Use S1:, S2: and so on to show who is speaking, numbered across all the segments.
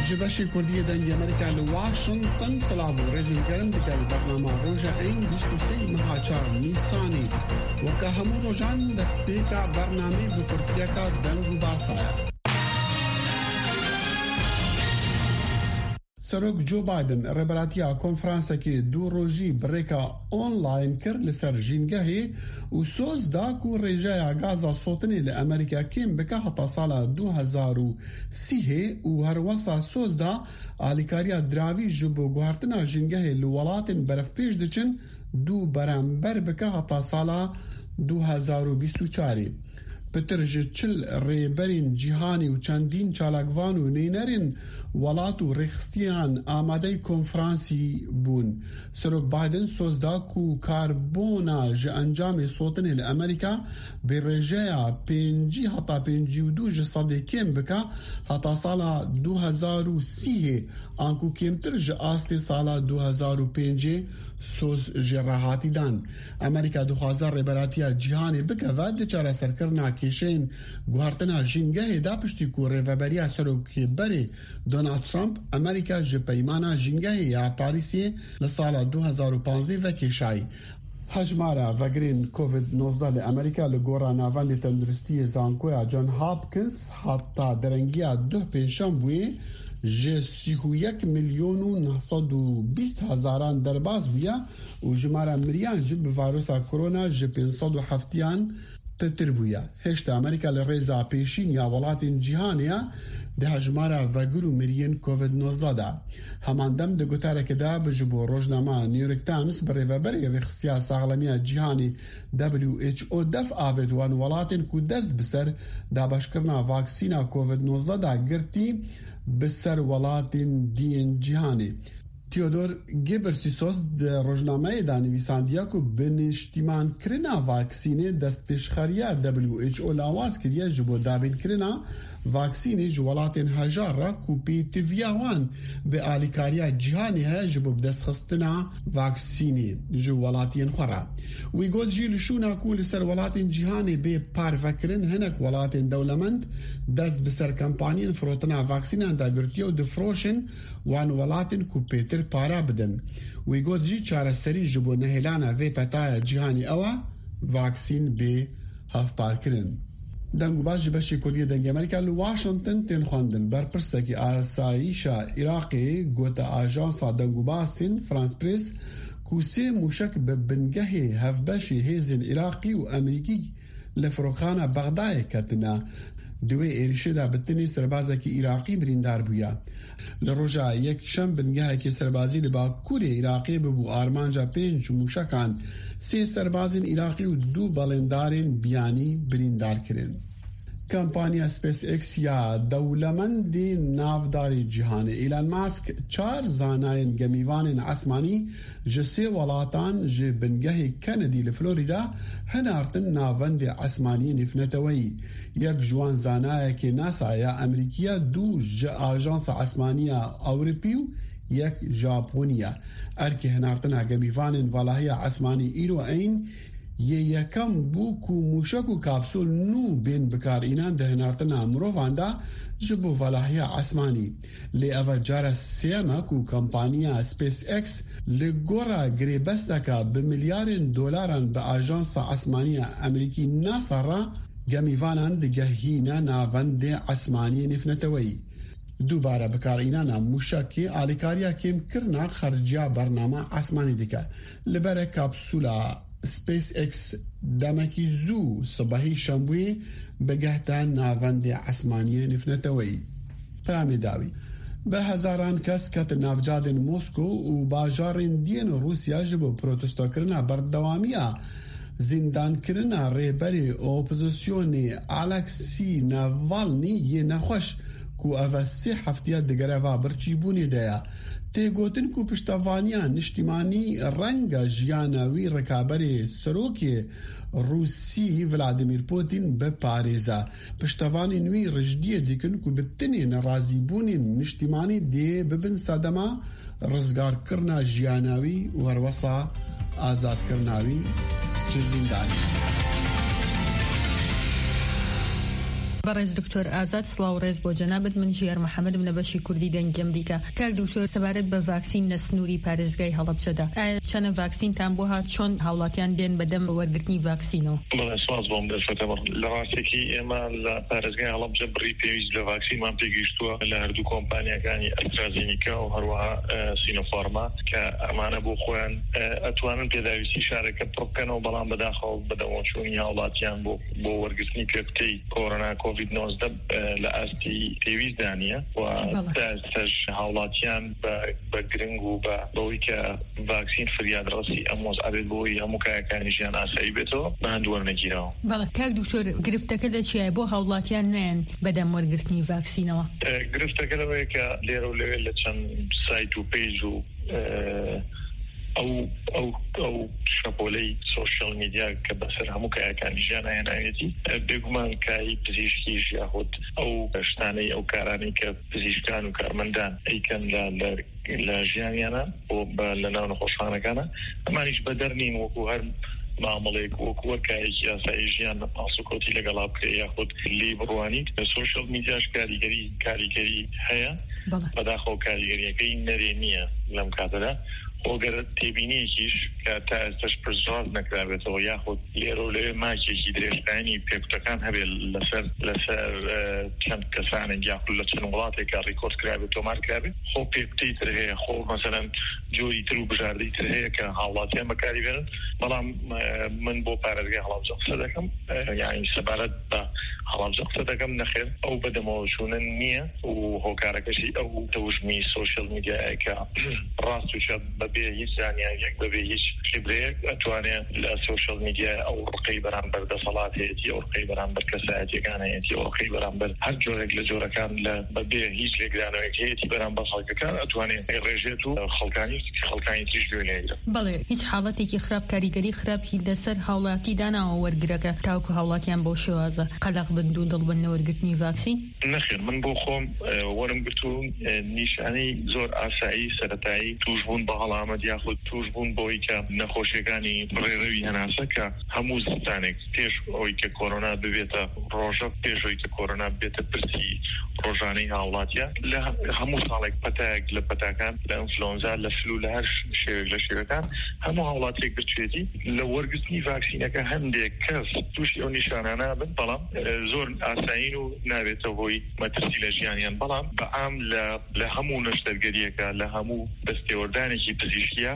S1: جبهة كردية دنجي أمريكا لواشنطن صلابو ريزن قرم دكال برنامج روجا أين بيستوسي مهاجر نيساني وكهمو روجان دستبيكا برنامج بكرتيكا دنجو باسايا. سروک جو بایدن ربراتیا کنفرانس کی دو روزی بریکا آنلاین کر لسر جینگاهی و سوز دا کو رجای غازا صوتنی لامریکا کیم بکا حتا سال 2030 و هر وسا سوز دا آلیکاریا دراوی جبو گوهرتنا جینگاهی لولاتن برف پیش دچن دو برانبر بکا حتا سال 2024. بترج چل ریبرین جهانی و چندین چالاگوان و نینرین ولات و رخستیان آماده کنفرانسی بون. سروک بایدن سوزدا کو کاربونا ج انجام صوتن الامریکا به رجایا 5 حتا 52 صدیکیم بکا حتا سال 2030 آنکو کمتر ج آستی سال 2005 سوز جراحاتی دان. امریکا 2000 ریبراتیا جهانی بکا ود چاره سرکرنا کشین گوهرتنا جنگه دا پشتی کو ریوبریا سروکی بری دونالد ترامپ امریکا جپیمانا جنگه یا پاریسی لسال 2015 و کشای. هجمارا وگرین کووید-19 لامریکا لگورا ناوان تندرستی زانکویا جان هاپکینز حتی درنگیا 2 پنجشنبه ج 31,920,000 درباز بیا و جمارا مریان جب ویروسا کرونا ج 507 تتر بویا. هشت امریکا لرزا پیشین یا ولاتین جهانیا ده هجمارا وگرو مریان کووید-19 دا. همان دم ده گوتاره که دا بجبو روزنامه نیویورک تایمز برای وبری رخصیا ساغلمی جهانی WHO دف آوید وان ولاتین کو دست بسر دا بشکرنا واکسینا کووید-19 دا گرتی بسر ولاتین دین جهانی. تیودور گیبرسیسوس در روزنامه دانویساندیا کو بنشتیمان کرنا واکسینه دست پیشخاریا WHO لاواز کردیا جبو دابین کرنا واکسینه جوالاتین هجار را کو پی تیویاوان به آلیکاریا جهانی ها جبو بدست خستنا واکسینه جوالاتین خورا. وی گود جیل شونا کو لسر ولاتین جهانی به پار فکرن هنک ولاتین دولمند دست بسر کمپانین فروتنا واکسینه دا گرتیو دفروشن وان ولاتین کو پیتر پارا بدن. وی گود جی چاره سری جبو نهلانا وی پتایا جهانی اوا واکسین به هف پار کرن. دنگو باج بشی کلیه دنگ امریکا لواشنطن تن خواندن برپرسه که آسایشا عراقی گوتا آجانسا دنگو باسین فرانس پریس کوسه موشک به بنگه هفبشی هیزن عراقی و امریکی لفروخانه بغدای کتنا دوی ایرشه دا بتنی سربازه که عراقی بریندار بویا. لروجا یک شم بنگه که سربازی لبا کوری عراقی ببو آرمانجا 5 موشکان 3 سربازین عراقی و 2 بلندارین بیانی بریندار کرن. کمپانیا سپیس ایکس یا دولمند نافداری جهان ایلان ماسک 4 زاناین گمیوان اسمانی جسه ولاتان ج بنگه کندی لفلوریدا هنارتن ناوند اسمانی نفنتوی. یک جوان زانای که ناسا یا امریکیا 2 آژانس اسمانیا اوروپیو یک ژاپنیا ارکه هنارتن گمیوان ولاهی اسمانی ایرو این یکم بو کو موشک و کپسول نو بین بکار اینان ده هنارتنا مروفاندا جبو ولاهی اسمانی لی اوه جارا سیما کو کمپانیا سپیس ایکس لگورا گریبستا که بملیارن دولاران به آژانس اسمانی امریکی ناسا را گمیوانان ده گهینا ناوند اسمانی نفنتوی. دوباره بکار اینانا موشکی آلیکاریا کم کرنا خرجیا برنامه اسمانی دیکه لبره کپسولا سپیس ایکس دمکی زو صباحی شنبه بگهتان ناوند اسمانی نفنتوی. پرامی داوی به هزاران کس کت نافجادن موسکو و باجارین دین روسیا جبو پروتستو کرنا بردوامیا زندان کرنا ریبری اپوزیسیونی الکسی ناوالنی یه نخوش کو اوه 3 هفته دگره و برچی بونی دیا. تی گوتن کو پشتوانیا نشتیمانی رنگ جیانوی رکابری سروکی روسی ولادیمیر پوتین به پاریزا. پشتوانی نوی رجدیه دیکن کو بتنی نرازی بونی نشتیمانی دی ببن صدما رزگار کرنا جیانوی و هروسا آزاد کرناوی زندانی.
S2: بەڕێز دکتۆر ئازاد سڵاو ڕێز بۆ جەنابەت من ژیار محەممەدم لە بەشی کوردی دەنگی ئەمریکا. کاک دکتۆر سەبارەت بە ڤاکسین لە سنووری پارێزگای هەڵەبجەدا چەنە ڤاکسینتان بۆ هات چۆن هاوڵاتیان دێن بەدەم وەرگرتنی ڤاکسینەوە؟
S3: سواز بۆم دەستەوە لە ڕاستێکی ئێمە لە پارێزگای هەڵەبجە بڕی پێویست لە ڤاکسینمان پێگەیشتووە لە هەردوو کۆمپانیەکانی ئەسترازینیکا و هەروەها سینۆفارما کە ئەمانە بۆ خۆیان ئەتوانن پێداویستی شارەکە پڕبکەنەوە بەڵام بەداخەوە بەدەمەچوونی هاوڵاتیان بۆ وەرگرتنی پێکتەی کۆڕۆنا کۆڤید-19 لە ئاستی پێویستدا نیە و داستەش هاوڵاتیان بە گرنگ و بەوەی کە ڤاکسین فریادڕەسی ئەمۆز ئەبێت بۆی هەموو کایەکانی ژیان ئاسایی بێتەوە بە هەندوەرنەگیرەوە.
S2: بەڵێ کاک دکتۆر گرفتەکە دەچیایە بۆ هاوڵاتیان نەیەن بەدەم وەرگرتنی ڤاکسینەوە؟
S3: گرفتەکە لەوەیە کە لێرە و لەوێ لە چەند سایت و پێیج و ئەو شەپۆلەی سۆشیال میدیا کە بەسەر هەموو کایەکانی ژیانایەنایەتی بێگومان کایی پزیشکیش یاخود ئەو شتانەی ئەو کارانەی کە پزیشکان و کارمەندان ئەیکەن لە ژیانیانە لە ناو نەخۆشخانەکانە ئەمانیش بەدەرنین وەکو هەر معاملەیەک وەکو وەرکایەکی یاسایی ژیان ئاسوکۆتی لەگەڵا بکرێ یاخود لی بڕوانیت. سۆشیال میدیاش کاریگەری هەیە بەداخەوە کاریگەریەکەی نەرێ نییە لەم کاتەدا ئۆگەر تێبینیەکیش کە تا ئێستش پرسڕاز نەکرابێتەوە یاخود لێرە و لەوێ ماکێکی درێژخانی پێکوتەکان هەبێت لەسەر چەند کەسانێک یاخود لە چەند وڵاتێکا ڕیکۆرد کرابێت تۆمار کرابێت خۆ پێکوتەی تر هەیە خۆ مەسەلەن جۆری تر و بژاردەی تر هەیە کە هاوڵاتیان بەکاری بێنن. بەڵام من بۆ پارێزگای هەڵەبجە قسە دەکەم یعنی سەبارەت بە هەڵەبجە قسە دەکەم نەخێر ئەو بەدەمەوەچوونە نییە و هۆکارەکەشی ئەو تەوژمی سۆشیال میدیایە کە ڕاست و چەپ بەبێ هیچ زانیاریەک بەبێ هیچ خبرەیەک ئەتوانێت لە سۆشیال میدیای ئەو ڕقەی بەرامبەر دەسەڵاتێتی ئەو ڕقەی بەرامبەر کەسایەتیەکانەتی ئەو ڕقەی بەرامبەر هەر جۆرێک لە جۆرەکان لە بەبێ هیچ لێگرانەوەیەک هەیەی بەرامبەر خەڵکەکان ئەتوانێت ڕێژێت و خەڵکانی تریش گوێنێت.
S2: بەڵێ هیچ حاڵەتێکی خراپ کاریگەری خراپی لەسەر هاوڵاتی داناوە وەرگرەکە تاوکو هاوڵاتیان بۆ شێوازە قەلق بن و دڵبن وەرگرتنی ڤاکسین؟
S3: نەخێر من بۆ خۆم وەرم گرتو نیشانەی زۆر ئاسایی سەرەتایی توشبوون بە هەڵامەت یاخود توشبوون بۆی کە نەخۆشیەکانی ڕێڕەوی هەناسە کە هەموو زستانێک پێش ئەوی کە کۆرۆنا ببێتە ڕۆژە پێشەوەی کە کۆرۆنا بێتە پرسی ڕۆژانەی هاوڵاتیە لە هەموو ساڵێک پەتایەک لە پەتاکان لە ئینفلۆنزا لە فلو لە هەر شێوێک لە شێوەکان هەموو هاوڵاتێک بچێتی لە وەرگرتنی ڤاکسینەکە هەندێک کەس تووشی ئەو نیشانانە بن بەڵام زۆر ئاسایین و نابێتە هۆی مەترسی لە ژیانیان بەڵام بەعام لە هەموو نەشتەرگەریەکە لە هەموو دەستێوەردانێکی پزیشکیە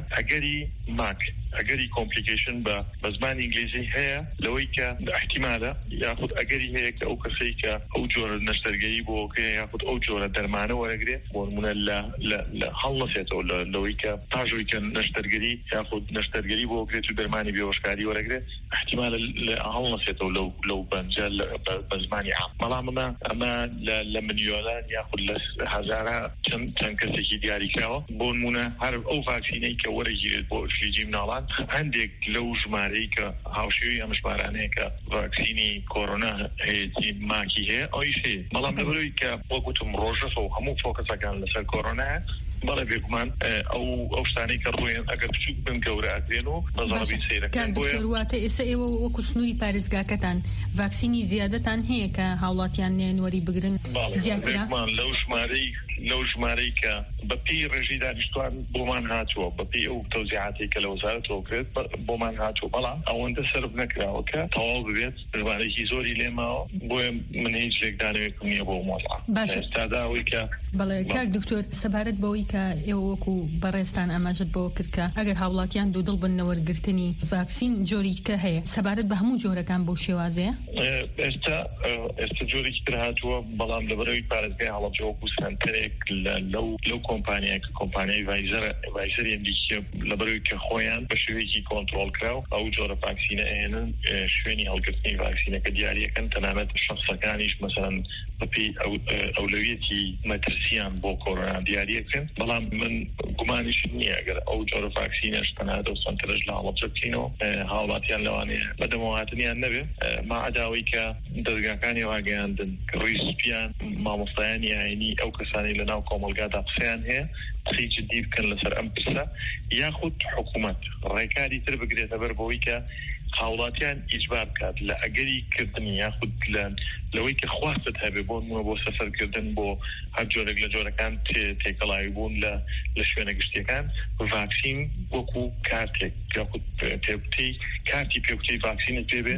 S3: ئەگەری کۆمپلیکیشن بە زمانی ئینگلیزی هەیە لەوەی کە احتیمالە یاخود ئەگەری هەیە کە ئەو کەسەی کە ئەو جۆرە نەشتەرگەری بۆکە یاخود ئەو جۆرە دەرمانە وەرەگرێت بۆ نمونە لە هەڵنەسێتەوە لەوەی کە پاژۆی کە نەشتەرگەری یاخود نەشتەرگەری بۆکرێت و دەرمانی بێهۆشکاری وەرەگرێت احتیمالە هەڵنەسێتەوە لەو بەنجە بە زمانی عام. بەڵام ئەمە لە ملیۆنان یاخود لە هەزارە چەند کەسێکی دیاریکراوە بۆ نمونە هەر ئەو ڤاکسینەی کە وەرەگیرێت بۆ فلیجی مناڵان هەندێک لەو ژمارەی کە هاوشێوی ئەم ژمارانەیە کە ڤاکسینی کۆرۆنا هەیەی ماکی هەیە ئەویش هەیە. بەڵام لەبەرەوەی کە وەگوتم ڕۆژەفە و هەموو فۆکەسەکان لەسەر کۆرۆنایە بەڵێ بێگومان ئەو شتانەی کە ڕوویان ئەگەر بچوک بن گەورە ئەکرێن و بەزەڵەبی سەیرەکەن
S2: واتە ئێستا ئێوە وەکو سنووری پارێزگاکەتان ڤاکسینی زیادەتان هەیە کە هاوڵاتیان نێنوەری بگرن زیاترە
S3: لەو ژمارەی کە بەپی ڕێژی دانیشتوان بۆمان هاتووە بەپی ئەو تەوزیعاتی کە لە وەزارەتەوە کرێت بۆمان هاتووە بەڵام ئەوەندە سەرف نەکراوە کە تەواو ببێت ژمارەیەکی زۆری لێماوە بۆیە من هیچ لێکدانەوەیەکم نییە بۆ مۆڵا ئێستاداوەی کە
S2: بەڵێ کاک دکتۆر سەبارەت بەوەی کە ئێوە وەکو بەڕێستان ئاماژت بۆ کرد کە ئەگەر هاوڵاتیان دوودڵ بن وەرگرتنی ڤاکسین جۆریکە هەیە سەبارەت بە هەموو جۆرەکان بۆ شێوازەیە
S3: ئێستا جۆرێکی تر هاتووە بەڵام لەبەرەوەی پارێزگای هەڵەبجە وەکو سنتەرێک لەو کۆمپانیای کە کۆمپانیای ڤایزەری ئەمریکی لەبەرەوەی کە خۆیان بە شێوەیەکی کۆنتڕۆڵ کراو ئەو جۆرە ڤاکسینە ئێنن شوێنی هەڵگرتنی ڤاکسینەکە دیاریەکەن تەنانەت شەخسەکانیش مەسەڵەن بەپێی ئەولەویەتی مەترسیان بۆ کۆرۆنا دیاریەکەن بەڵام من گومانیش نییە ئەگەر ئەو جۆرە ڤاکسینەش تەنانەت ئەو سنتەرەش لە هەڵەبجە بکەینەوە هاوڵاتیان لەوانەیە بەدەمەواتنیان نەبێت مەعەداوەی کە دەرگاکانی واگەیاندن ڕیسپیان مامۆستایانی ئاینی ئەو کەسانی لەناو کۆمەلگادا قسەیان هەیە قسەی جدی بکەن لەسەر ئەم پرسە یاخود حکوومەت ڕێکاری تر بگرێتە بەر بەوەی کە هاوڵاتیان ئیجبار بکات لە ئەگەری کردنی یاخود لەوەی کە خواستت هەبێ بۆ سەفەرکردن بۆ هەر جۆرێک لە جۆرەکان تێکەڵاوی بوون لە شوێنە گشتیەکان ڤاکسین وەکو کارتێک یاخود پێوتەی کارتی پێوتەی ڤاکسینت پێبێ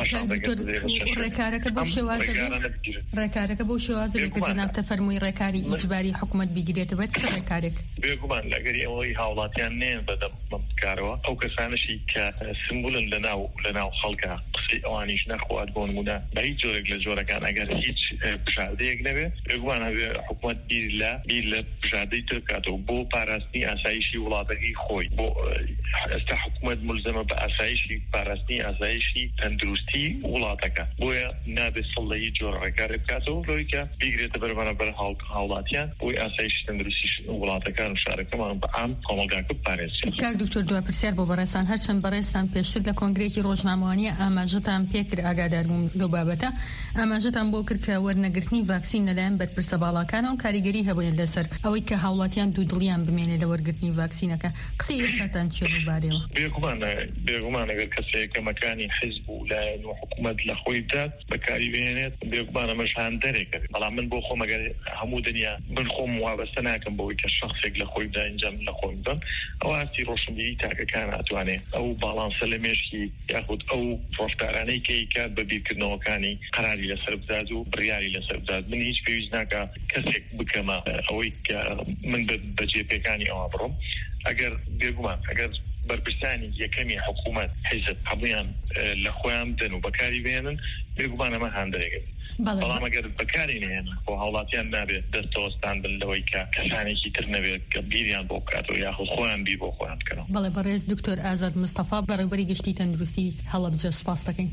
S2: ڕێکارەکە بۆ شێوازە کە جەناب تەفەرمووی ڕێکاری ئیجباری حکوومەت بیگرێتەوە چ ڕێکارێک
S3: بێگومان لەگەری ئەوەی هاوڵاتیان نێن بەدەمکارەوە ئەو کەسانشی کە سمبولن لەناو خەڵکە قسەی ئەوانیش نەخوات بۆ نمونە بە هیچ جۆرێک لە جۆرەکان ئەگەر هیچ بژاردەیەک نەبێ بێگومان هەبێ حکوومەت بیر لە بژاردەی تر بکاتەوە بۆ پاراستنی ئاسایشی وڵاتەکەی خۆی بۆ ئێستا حکوومەت ملزەمە بە ئاسایشی پاراستنی ئاسایشی تەندروستی وڵاتەکە بۆیە نابێت سەڵ لە هیچ جۆر ڕێکارێ بکاتەوە لەوەی کە بیگرێتە بەرامبەر هاوڵاتیان بۆی ئاسایشی تەندروستی وڵاتەکان و شارەکەمان بە ئام کۆمەلگاکە بپارێزێت.
S2: کاک دکتۆر دوای پرسیار بۆ بەڕێستان هەرچەند بەڕێستان پێشتر لە کۆنگرێکی ڕۆژنامەوانی ئاماژەتان پێکرد ئاگادار بووم لەو بابەتە ئاماژەتان بۆ کرد کە وەرنەگرتنی ڤاکسین لەلایەن بەرپرسە باڵاکانەوە کاریگەری هەبووە لەسەر ئەوەی کە هاوڵاتیان دوودڵیان بمێنێ لە وەرگرتنی ڤاکسینەکە قسەی ئێستاتان چیە بارەوە؟
S3: بێگومان ئەگەر کەسێک کە مەکانی حیزب و لایەن و حکوومەت لە خۆی بدات بەکاری بێنێت بێگومان ئەمەش هاندەرێکە بەڵام من بۆ خۆم ئەگەر هەموو دنیا من خۆم وابەستە ناکەم بەوەی کە شخصێک لە خۆی بدا ئەنجام لە خۆی بدەم ئەو ئاستی ڕۆشنبیری تاکەکان ئەتوانێت ئەو باڵانسە لە مێشکی یاخود ئەو ڕۆفتارانەی کەیکات بە بیرکردنەوەکانی قەراری لەسەر بدات و بڕیاری لەسەر بدات من هیچ پێویست ناکە کەسێک بکەمە ئەوەی کە من بە جێپێکانی ئەوە بڕۆم ئەگەر بێگومان ئەگەر بەرپرسانی یەکەمی حکوومەت حیزب هەموویان لە خۆیان بدەن و بەکاری بێنن بێگومان ئەمە هاندەرێکە بەڵام ئەگەر بەکاری نێن بۆ هاوڵاتیان نابێت دەستەوەستان بن لەوەی کە کەسانێکی تر نەبێت کە بیریان بۆ بکاتەوە یاخود خۆیان بیر بۆ خۆیان بکەنەوە.
S2: بەڵێ بەڕێز دکتۆر ئازاد مستەفا بەڕێوەبەری گشتی تەندروستی هەڵەبجە سپاس دەکەین.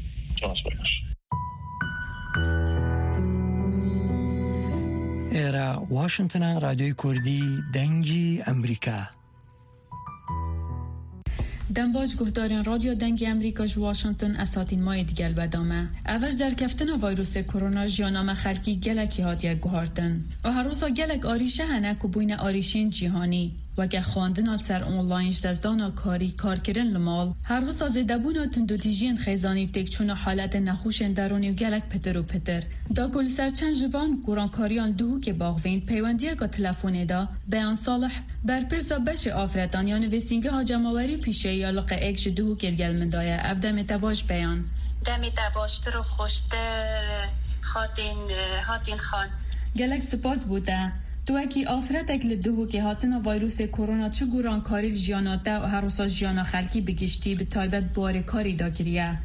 S4: ئێرە واشنتنە رادیۆی کوردی دەنگی ئەمریکا.
S5: دنباش گهدارن رادیو دنگ امریکا جو واشنطن اساتین مای دیگل بدامه. اوش در کفتن ویروس کرونا جیانام خلکی گلکی هاتیه گوهاردن. و هر روزا گلک آریشه هنک و بوین آریشین جیهانی. و که خواندن سر اونلاینش دزدانا کاری کار کردن لمال هر روزا زدبونا تندوتیجین خیزانی تکچون حالت نخوش درونی و گلک پتر و پتر دا گل سر چند جوان گورانکاریان دو که باغوین پیوندیه که تلفونه دا بیان صالح برپرسا بش آفردان یا نویسینگه ها جمعوری پیشه یا لقه اکش دو که گل مندایه افدم تباش بیان
S6: دمی تباشتر و خوشتر هاتین خان
S5: گلک سپاس بوده تو اکی آفرتک لدهو که هاتنا ویروس کرونا چه گوران کاری جیانا ده و هر روزا جیانا خلکی بگشتی به تایبت باره کاری دا گریه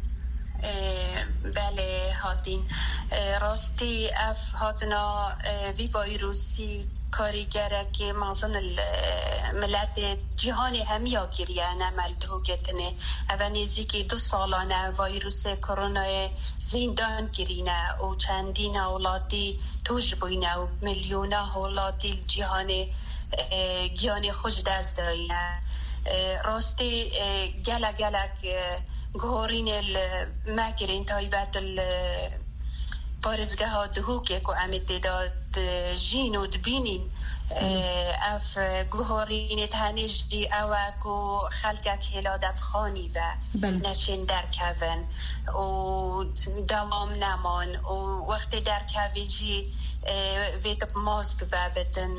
S6: بله هاتین راستی اف هاتنا وی ویروسی کاریگره که مازن ملت جهان همیا گریه نمال دهو گتنه اوانیزی که 2 سالانه ویروس کرونا زندان گرینه و چندین اولادی توش بوینه و میلیون اولادی جهان خوش دست دارینه راستی گلک گهارین مگرین تایبت بارزگاه ها دهو که امید داد جینو دبینین اف گوهارین تنجی اوکو خلقک هلادت خانی و نشین در کون و دوام نمان و وقت در کویجی ویدب ماسک و بدن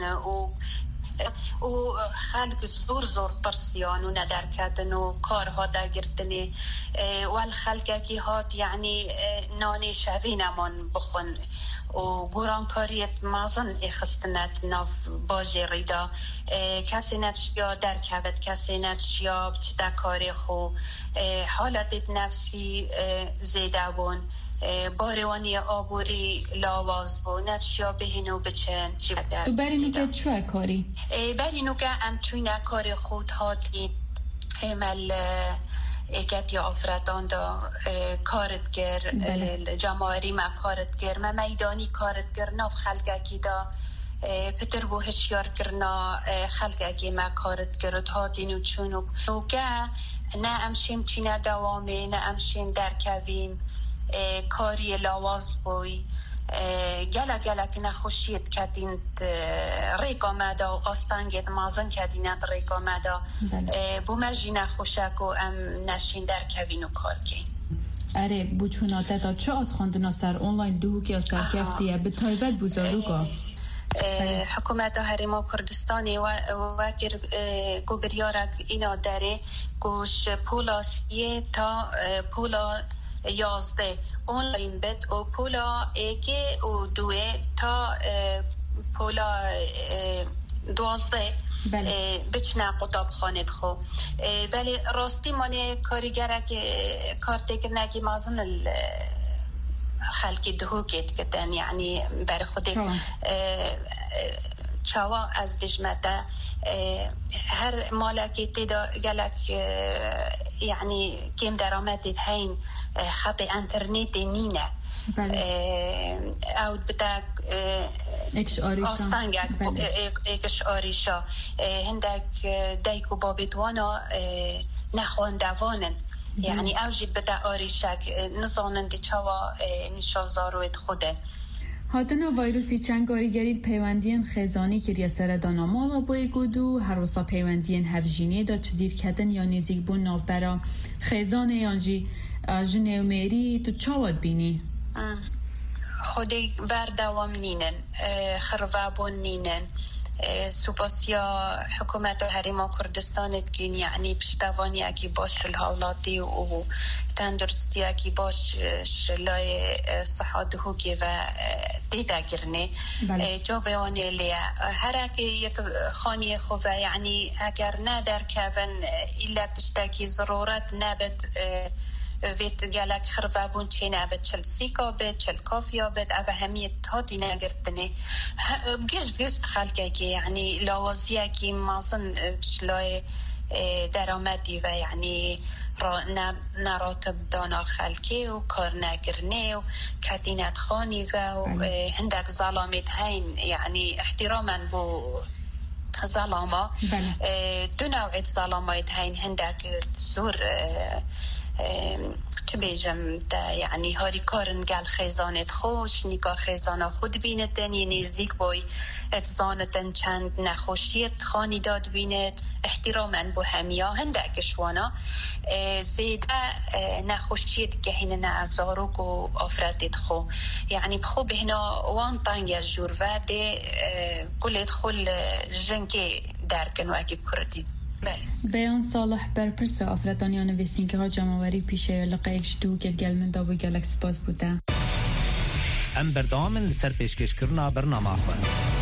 S6: و خلق زور ترسیان و ندر کردن و کارها داگردنی والخلقه کی هات یعنی نانی شوی نمان بخون و گورانکاریت مازن اخستنت ناف باجی ریدا کسی نتشیا در کبت کسی نتشیا بچه کاری خو حالت نفسی زیده بون باروانی آبوری لاواز بو نتشیا بهینو بچن
S5: تو برینو که چوه کاری؟
S6: برینو که امچوینه کاری خود هاتی مل اگت یا افرادان دا کارتگر جماعری ما کارتگر ما میدانی کارتگر ناف خلقه دا پتر بو هشیار کرنا خلقه که ما کارتگر هاتینو چونو که نه امشیم چینه دوامه نه امشیم در کویم کاری لاواز بوی گلک نخوشیت کدین ریکا مدا و آستانگید مازن کدینت ریکا مدا بومجی نخوشک و ام نشین در کوین و کار کن.
S5: اره بچوناته تا چه از خواندن سر آنلاین دوه که از سرکفتیه به تایبت بزاروگا؟
S6: حکومت هریما کردستانی و گوبریارک اینا داره گوش پولا 3 تا پولا 11 آنلاین بد و پولا 1 و 2 تا پولا 12 بچنا قطاب خانه خو ولی راستی من کارگرک کارتگر نگی مازن خلقی دهوکت کتن یعنی بر خود چاوا از بجمده هر مالکی تدا گلک یعنی کم درآمد هین خط اینترنت نینه او بتاك آستانگک اکش آریشا هندک دایکو بابیتوانا نخواندوانن یعنی اوجی بتا آریشک نزانن دی چاوا نشان زارویت خوده
S5: هاتنا ویروسی چند کاریگری پیوندین خزانی که ریه سردانا مالا بای گودو هر روزا پیوندین هفجینه دا چه دیر کدن یا نزیک بون ناف برا خزانه یا جنیو میری تو چاواد بینی؟
S6: خودی بردوام نینن خروابون نینن سوپاسیا حکومت هریما کردستانت گین یعنی پشتوانی اکی باش الحالاتی و تندرستی اکی باش شلای صحاده هوگی و دیده گرنه جاوانی لیا هر اکی خانی خواه یعنی اگر ندر کون ایلا تشتاکی ضرورت نبد ویت گلک خروابون چه نبود چل سیکا بد چل کافیا بد او همیت هاتی نگردنه گشت خلقه که یعنی لاوازیه که مازن بشلای درآمدی و یعنی نراتب دانا خلقه و کار نگرنه و کدینت خانی و هندک ظلامت هین یعنی احتراما بو ظلاما دو نوعیت ظلامات هین هندک زور چه بیجم دا یعنی هاری کارن گل خیزانت خوش نیکا خیزانا خود بیندن یعنی نزدیک بای اتزانتن چند نخوشیت خانی داد بیند احتراما بو همیا هندکشوانا زیده نخوشیت گهین نعزاروک و آفرادت خو یعنی بخو بهنا وان تانگر جور و ده گلت خل جنگی درکن و اگه کردید
S5: بیان صالح برپرس آفرادانیان ویسین که ها جمعوری پیشه لقایش دو که گلمن دا و گلکس باز بوده
S7: ام بردامن لسر پیشکش کرنا برنامه خواه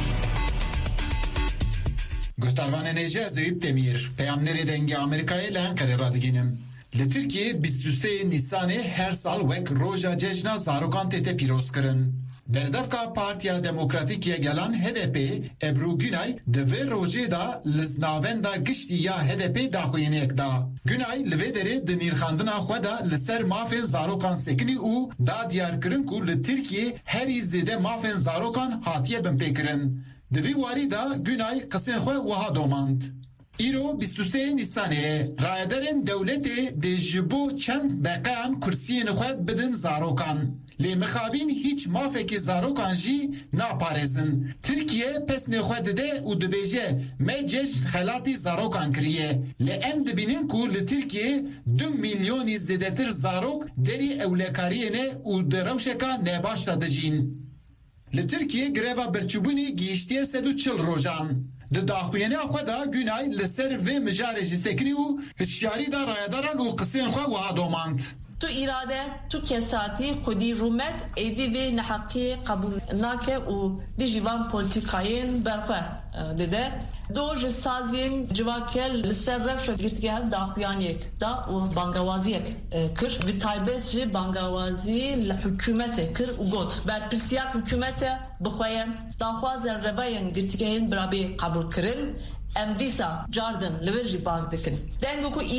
S8: گهتاروان نیجه زویب تمیر پیامنری دنگ آمریکای لانکره را دگینم لترکیه 23 نیسان هر سال وک روژا ججنا زاروکان تیته پیروز کرن بردفکا پارتیا دموکراتیکیه گلان HDP ابرو گنای دوی روژه دا لزناوین دا گشتی یا HDP دا خوینه اک دا گنای لوی داره دنیرخاندنا خوادا لسر مافین زاروکان سکنی او دا دیار کرن کو لترکیه هری زیده مافین زاروکان هاتیه بمپی کرن دوی واری دا گنای قسین خواه وها دوماند ایرو 23 نیسانه رایدارن دولت ده جبو چند دقیقان کرسین خواه بدن زاروکان لی مخابین هیچ مافکی زاروکان جی ناپارزن ترکیه پس نخواه دده و دبیجه مجش خلاتی زاروکان کریه لی ام دبینن که لترکیه 2 میلیونی زیدتر زاروک دری اولکارینه و دروشکا نباش دادجین لترکیه گریوه برچبونی گیشتیه 140 روژان ده داخوینه خود دا گنای لسر و مجارجی سکنی و هشیاری دا رایداران و قصین خواه و آدوماند
S9: تو اراده تو کساتی خودی رومت ایدی و نحقی قبول ناکه و دی جوان پولیتیکاین برخواه دیده دو جسازین جواکل لسر رفش گرتگه داخویان یک دا و بانگوازی یک کر و تایبت جی بانگوازی لحکومت کر و گوت بر پرسیار حکومت بخوایم داخواز رواین گرتگه برابی قبول کرن ام دیسا جاردن لورجی بانگ دکن دنگو کو ایرو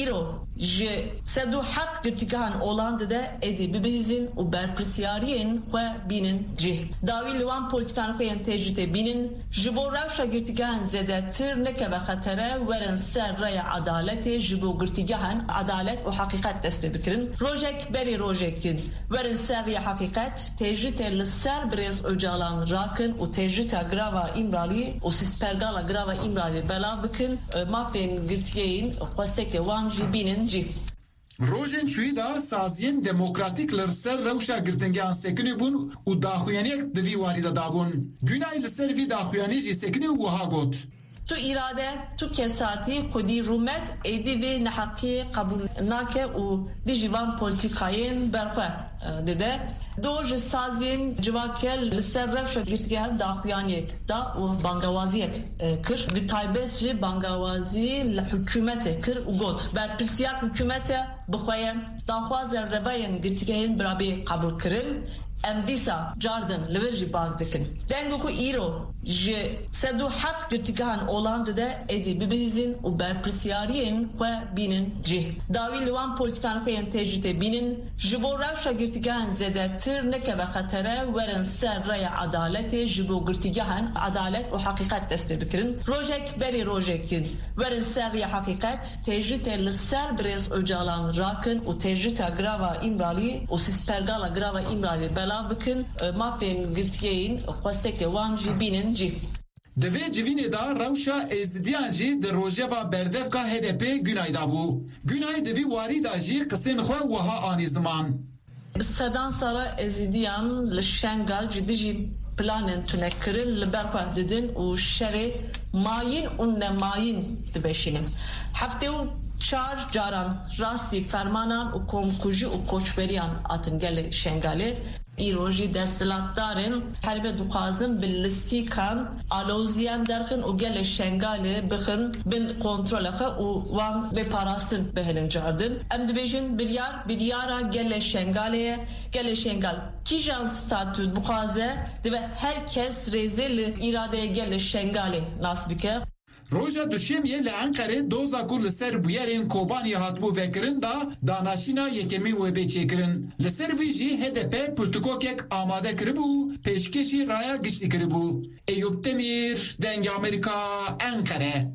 S9: ji sedu heft girtîgehan Hollanda de êdî bibihîzin û berpirsiyariyên xwe bînin cih. Dawî li wan polîtikan xwe yên tê jî tê bînin ji bo rewşa girtîgehan zêdetir nekeve xetere werin ser rêya adaletê ji bo girtîgehan adalet û heqîqet dest pê bikirin. Rojek berê rojekin werin ser rêya heqîqet tê jî tê li ser Birêz Öcalan rakin û tê jî te grava İmralî û sîspergala grava İmralî belav bikin mafên girtîgehên xwestekê wan jî bînin cih.
S8: Rojên çûyî da saziyên demokratîk li ser rewşa girtingehan sekinî bûn û daxuyaniyek di vî warî de dabûn. Günay li ser vî daxuyanî jî sekinî û wiha got.
S9: Tu irade, tu kesatî xwedî rûmet êdî vê neheqiyê qebûl nake û di jî van polîtîkayên berxwe dide. Do ji saziyên civakel li ser rewşa girtîgehan daxuyaniyek da û bangawaziyek kir. Bi taybet jî bangawazî li hikûmetê kir û got berpirsiyar hikûmetê bixweye daxwazên revayên girtîgehên birabê qebûl kirin. Em dîsa cardin li vir jî bang dikin. Deng ku îro ji sedu heft girtîgehan Hollanda de êdî bibihîzin û berpirsiyariyên xwe bînin cih. Dawî li wan polîtikan xwe yên tê jî tê bînin ji bo rewşa girtîgehan zêdetir nekeve xetere werin ser rêya adaletê ji bo girtîgehan adalet û heqîqet dest pê bikirin. Rojek berê rojekin werin ser rêya heqîqet tê jî tê li ser Birêz Öcalan rakin û tê jî te grava İmralî û sîspergala grava İmralî belav bikin mafên girtîgehên xwestekê wan jî bînin cih.
S8: Di vê civînê da rewşa êzidiyan jî di rojeva berdevka HDP Günay da bû. Günay di vî warî da jî qisên xwe wiha anî ziman.
S9: Bi sedan sala êzidiyan li Şengal jî dijî planên tunekirin li ber xwe didin û şerê mayîn û nemayîn dibeşînin. Heftê û çar caran rastî fermanan û komkujî û koçberiyan atin gelê Şengalê. İrojî desthilatdarên herî dixwazin bi lîstîkan aloziyan derxin û gelê Şengalê bixin bin kontrola xwe û wan bêparastin bihêlin cardin. Em dibêjin biryara gelê Şengalê gelê Şengal kîjan statû dixwaze dibe herkes rêzê li îradeyê gelê Şengalê nas bike.
S8: Roja duşemê li Enqerê doza ku li ser bûyerên Kobaniyê hatibû vekirin da danaşîna yekemîn wê bê çêkirin. Li ser vî jî HDP pirtûkokek amade kiribû pêşkêşî raya giştî kiribû. Eyûb Demîr, Dengê Amerîka, Enqere.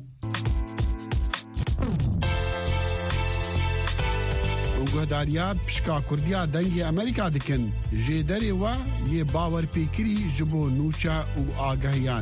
S1: Guhdariya pişka Kurdiya Dengê Amerîka dikin. Jê derê we yê bawerpêkirî ji bo nûça û agahiyan.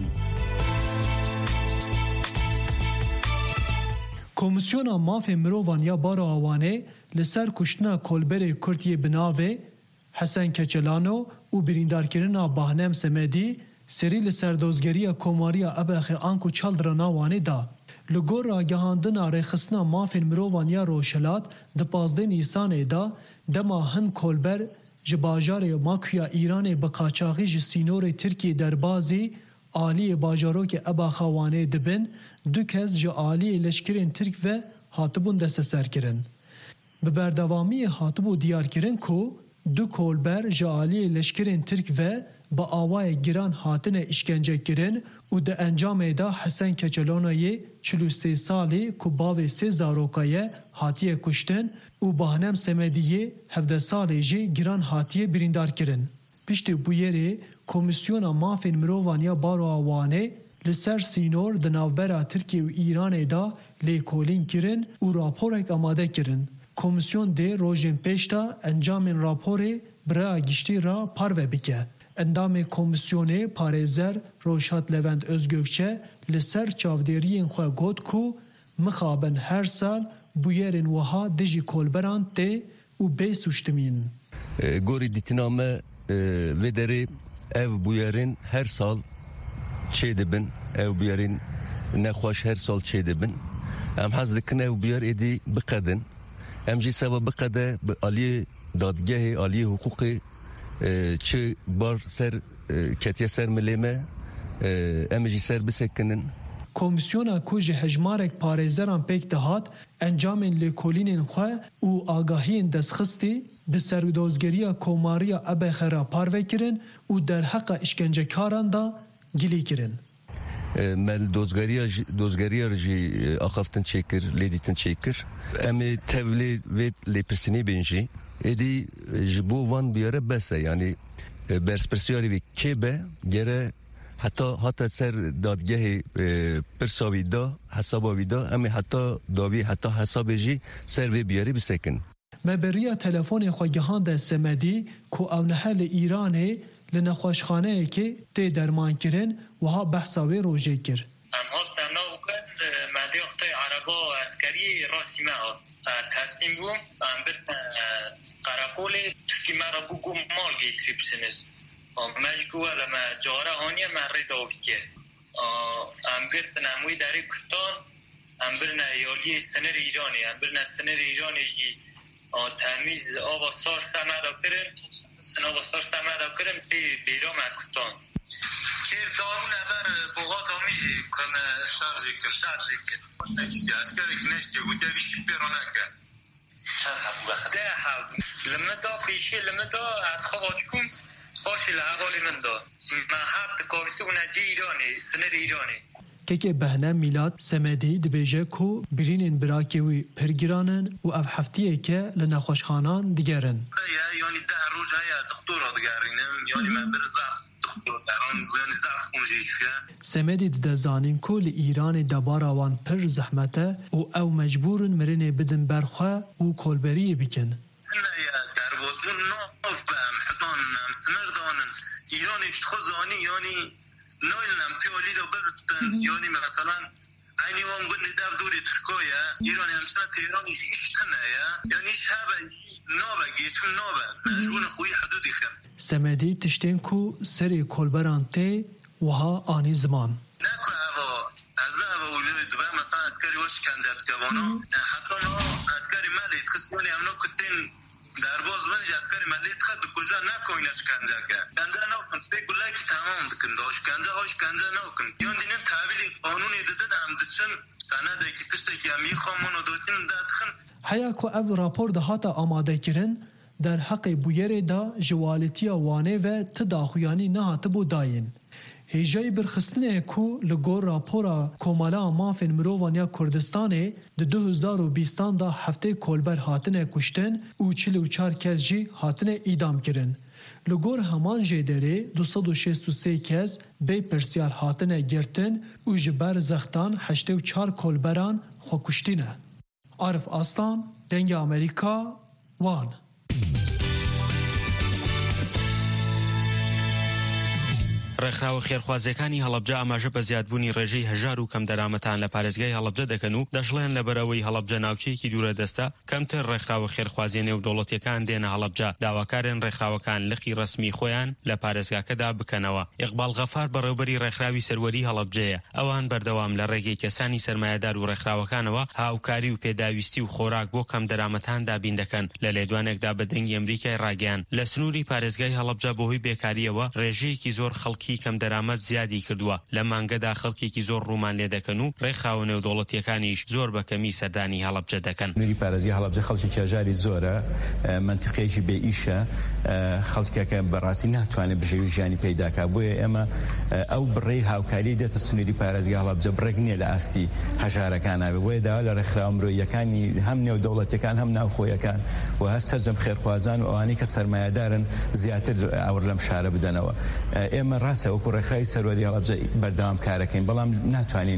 S10: Komisyona mafê mirovan ya Baro Awanê li ser kuştina kolberê Kurtiyê bi navê Hesen Keçelano û birîndarkirina Bahnem Semedî serî li ser dozgeriya komariya Ebexê Anku Çaldira Nawanê da. Li gor ragihandina rêxistina mafên mirovan ya Roşelat di 15 Nîsanê da dema hin kolber ji bajarê Makuya Îranê bi qaçaxî ji sînorê Tirkiye derbazî aliyê bajarokê Ebaxa Wanê dibin, du kez ji aliyê leşkerên Tirk ve hatibûn desteserkirin. Bi berdewamiyê hatibû diyarkirin ku du kolber ji aliyê leşkerên Tirk ve bi awayê giran hatine işkencekirin û di encamê da Hesen Keçelonayê 43 salî ku bavê sê zarokaye hatiye kuştin û Bahnem Semediyê 17 salê jî giran hatiye birîndarkirin. Piştî bûyerê Komisyona mafên mirovan ya Baro Awanê li ser sînor di navbera Tirkiye û Îranê da lêkolîn kirin û raporek amade kirin. Komisyon dê rojên pêş da encamên raporê bi rêya giştî ra parve bike. Endamê komisyonê parêzer Roşat Levent Özgökçe li ser çavdêriyên xwe got ku mixabin her sal bûyerên wiha dijî kolberan tê û bê suçtimîn.
S11: Gorî dîtiname vê derê ev bûyerên her sal çê dibin, ev bûyerên nexweş her sal çê dibin. Em hez dikin ev bûyer êdî biqedin. Em jî seva biqede bi aliyê dadgehê, aliyê hukûqê çi bar ser ketiye ser milê me em jî ser bisekinin.
S10: Komisyona ku ji hejmarek parêzeran pêk dihat encamên lêkolînên xwe û agahiyên destxistî bi serdozgeriya komariya Ebexê ra parve kirin û derheqa işkencekaran da gilî kirin.
S11: مال دوزگاریا رجی آخافتن چکر لیدیتن چکر امی تبلی وید لیپرسینی بینجی ادی جبو وان بیاره بسه یعنی برسپرسیاری وی که به گره حتی سر دادگاه پرساوی دا حساباوی دا امی حتی داوی حتی حساب جی سر وی بیاری بسکن
S10: مبریا تلفن خواگهان ده سمدی کو او نحل ایرانه لنخوشخانه که تی درمان کرن و ها بحثاوی روژه کر
S12: امها تمنا بکن مدی اخته عربا عسکری راسی ما تحسین بوم امبر قرقول تکی مرا بگو مال گیتری بسنز مجگوه لما جاره هانیه من ری داویه امبر تنموی داری کتان امبر ایالی سنر ایرانی امبر سنر ایرانی جی تمیز آوا سار سمدا کرن سنوا سار سمدا کرن بیرام کتان کیر دارون ازار بوغاز آمیجی کن شارژی کن اسکری کنشتی بوده بیشی پیرانه کن ده حال لما دا بیشی لما دا از خواهد کن باشی لحوالی من دا من هفت کاویتی و نجی ایرانی سنر ایرانی
S10: که بهنه میلاد سمدی دبیجه کو برینین براکیوی پرگرانن و اف هفتیه که لنخوشخانان دیگرن
S12: یعنی 10 روز هیا دکتر دیگرینم یعنی من برزاف دکتر دران زیان زاف کنجیشه
S10: سمدی دزانین کل ایران دباراوان پر زحمته و او مجبورن مرنه بدن برخوا و کولبری بکن
S12: نه در وزن نو محضان مستمردان ایرانی خزانی یعنی نویل نمتیالی رو بردن یعنی مثلا اینی وام گنده دف دوری ترکیه ایرانی همچنان تهرانی ایش تنه یعنی شبه نابه گیشون نابه مجبون خوی حدودی خم
S10: سمدی تشتین کو سری کلبران تی وها آنی زمان
S12: نکو هوا از هوا اولیوی دوبه مثلا اسکری وش کنجب کبانو حتی نا اسکری ملی تخصیونی همنا کتین در باز منجی اسکری ملیت خد کجا نکنش کنجا که کنجا نکن سپیکوله که تمام دکن داشت کنجا هاش کنجا نکن یون دینم تحویلی قانونی دادن هم دچن سنده که پشته که هم یخوامونو دوتین دادخن
S10: حیا که او راپور ده هاتا آماده کرن در حق بویر دا جوالتی وانه و تداخویانی نه تبو داین هیجای برخستنه کو لگور راپورا کومالا مافن مروانیا کردستانه ده 2020 دا هفته کولبر هاتنه کشتن و 44 کس جی هاتنه ایدام کرن. لگور همان جدره 263 کس بی پرسیار هاتنه گرتن و جبر زختان 84 کولبران خو کشتینه. عارف آستان دنگ امریکا وان
S13: ڕێکخراوە خێرخوازیەکانی هەڵەبجە ئاماژە بە زیادبوونی ڕێژەی هەژار و کەم دەرامەتان لە پارێزگای هەڵەبجە دەکەن و دەژڵێن لەبەرەوەی هەڵەبجە ناوچەیەکی دوورە دەستە کەمتر ڕێکخراوە خێرخوازیە نێودەوڵەتیەکان دێنە هەڵەبجە داواکارن ڕێکخراوەکان لقی ڕسمی خۆیان لە پارێزگاکەدا بکەنەوە. ئیقبال غەفار بەڕێوەبەری ڕێکخراوی سەروەری هەڵەبجەیە ئەوان بەردەوام لە ڕێگەی کەسانی سەرمایەدار و ڕێکخراوەکانەوە هاوکاری و پێداویستی و خۆراک بۆ کەم دەرامەتان دابین دەکەن. لە لێدوانێکدا بە دەنگی ئەمریکای ڕاگەیان لە سنووری پارێزگای هەڵەبجە بەهۆی بێکاریەوە ڕێژەیەکی زۆر خەڵکی کەم دەرامەت زیادی کردووە لە مانگەدا خەڵکێکی زۆر ڕوومان لێ دەکەن و ڕێکخراوە نێودەوڵەتیەکانیش زۆر بە کەمی سەردانی هەڵەبجە دەکەن.
S14: نوری پارێزگای هەڵەبجە خەڵکی کێژاری زۆرە منتیقەیەکی بێ ئیشە خەڵکێکە بەڕاستی ناتوانێت بژێوی ژیانی پەیداکە بۆیە ئێمە ئەو بڕێی هاوکاری دێتە سنووری پارێزگای هەڵەبجە بڕێک نییە لە ئاستی هەژارەکانەوە بۆیە داوا لە ڕێکخراوە مرۆییەکانی هەم نێودەوڵەتیەکان هەم ناوخۆیەکان و هەر سەرجەم خێرخوازان و ئەوانەی کە سەرمایەدارن زیاتر ئەوڕ لەم شارە بدەنەوە. ئێمە ڕاستە وەکو ڕێکخراوی سەروەری هەڵەبجە بەردەوام کارەکەین بەڵام ناتوانین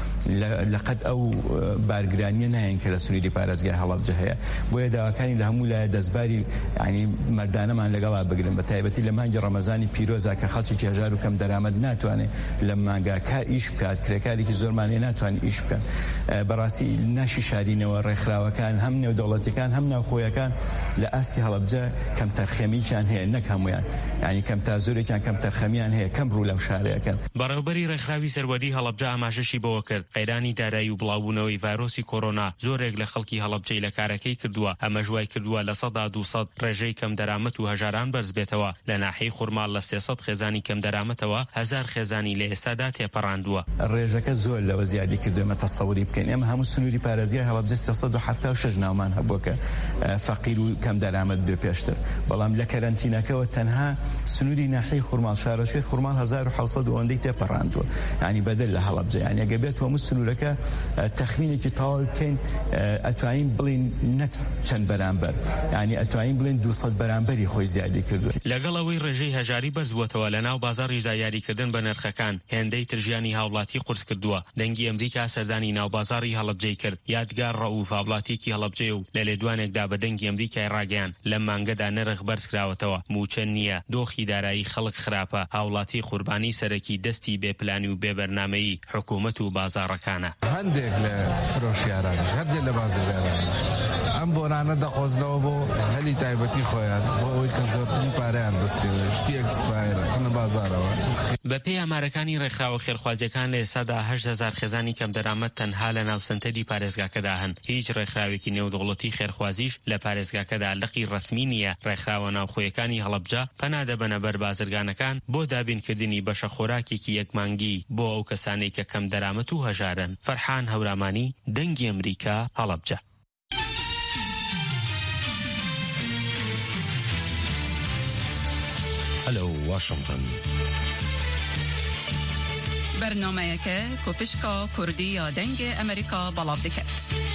S14: لەقەت ئەو بارگرانیە نایەن کە لە سنووری پارێزگای هەڵەبجە هەیە بۆیە داواکانی لە هەموو لایە دەستباری ینی مەردانەمان لەگەڵا بگرن بە تایبەتی لە مانگی ڕەمەزانی پیرۆزە کە خەڵکی هەژار و کەم دەرامەت ناتوانێت لە مانگا کار ئیش بکات کرێکارێکی زۆرمانێ ناتوانین ئیش بکەن. بەڕاستی ناشی شارینەوە ڕێکخراوەکان هەم نێودەوڵەتیەکان هەم ناوخۆیەکان لە ئاستی هەڵەبجە کەم تەرخەمییان هەیە نەک هەمویان ینی کەم تا زۆرێکیان کەم تەرخەمیان هەیە کەم ڕوو لەم شارەکەن.
S13: بەڕێوەبەری ڕێکخراوی سەروەری هەڵەبجە ئاماژەشی بەوە کرد قەیرانی دارایی و بڵاوبوونەوەی ڤایرۆسی کۆرۆنا زۆرێک لە خەڵکی هەڵەبجەی لە کارەکەی کردووە ئەمە ژوای کردووە لە 100 ڕێژەی کەم دەرامەت و هەژاران بەرز بێتەوە لە ناحەی خورماڵ لە 300 خێزانی کەم دەرامەتەوە 1000 خێزانی لە ئێستادا تێپەڕاندووە.
S14: ڕێژەکە زۆر لەوە زیادی کردومە تەسەووری بکەین ئێمە هەموو سنووری پارێزگای هەڵەبجە 376 ناومان هەبووە کە فەقیر و کەم دەرامەت بێ پێشتر بەڵام لە کەرەنتینەکەەوە تەنها سنووری ناحەی خورماڵ شارۆچکەی خورمان 1700 ئەوەندەی تێپەڕاندووە ینی بەدل لە هەڵەبجە یانی ئەگە بێتەوە مسلولەکە تەخمینێکی تەواو بکەین ئەتوانین بڵین نەک چەند بەرامبەر ینی ئەتوانین بڵین 200 بەرامبەری خۆی زیادی کردو.
S13: لەگەڵ ئەوەی ڕێژەی هەژاری بەرزبووەتەوە لە ناو بازاڕیشدا یاریکردن بە نرخەکان هێندەی ترژیانی هاوڵاتی قورس کردووە. دەنگی ئەمریکا سەردانی ناو بازاڕی هەڵەبجەی کرد. یادگار ڕەئوف هاوڵاتیەکی هەڵەبجە و لە لێدوانێکدا بە دەنگی ئەمریکای ڕاگەیان لەم مانگەدا نرخ بەرز کراوەتەوە. موچە نییە، دۆخی دارایی خەڵک خراپە، هاوڵاتی قوربانی سەرەکی دەستی بێپلانی و بێبەرنامەیی حکوومەت و بازاڕەکانە.
S15: هەندێک لە فرۆشیارانیش هەردێک لە بازرگانانیش ئەم بۆرانە دەقۆزنەوە بۆ هەلی تایبەتی خۆیان بۆ ئەوەی کە زۆرترین پارەیان دەستکەوێت شتی ئەکسپایرە خنە بازارەوە.
S13: بە پێی ئامارەکانی ڕێکخراوە خێرخوازیەکان لە ئێستادا 8,000 خێزانی کەم دەرامەت تەنها لە ناوسەنتەری پارێزگاکەدا هەن. هیچ ڕێکخراوێکی نێودوڵەتی خێرخوازیش لە پارێزگاکەدا لقی ڕسمی نییە. ڕێکخراوە ناوخۆیەکانی هەڵەبجە پەنادەبەنە بەر بازرگانەکان بۆ دابینکردنی بەشە خۆراکێکی یەکمانگی بۆ ئەو کەسانەی کە کەم دەرامەت و هەژارن. فەرحان هەورامانی، دەنگی ئەمریکا، هەڵەبجە.
S16: هەلو واشنگتن.
S17: بەرنامەیەکە کۆپشکا کوردی یا دەنگی ئەمریکا بەڵاو دەکات.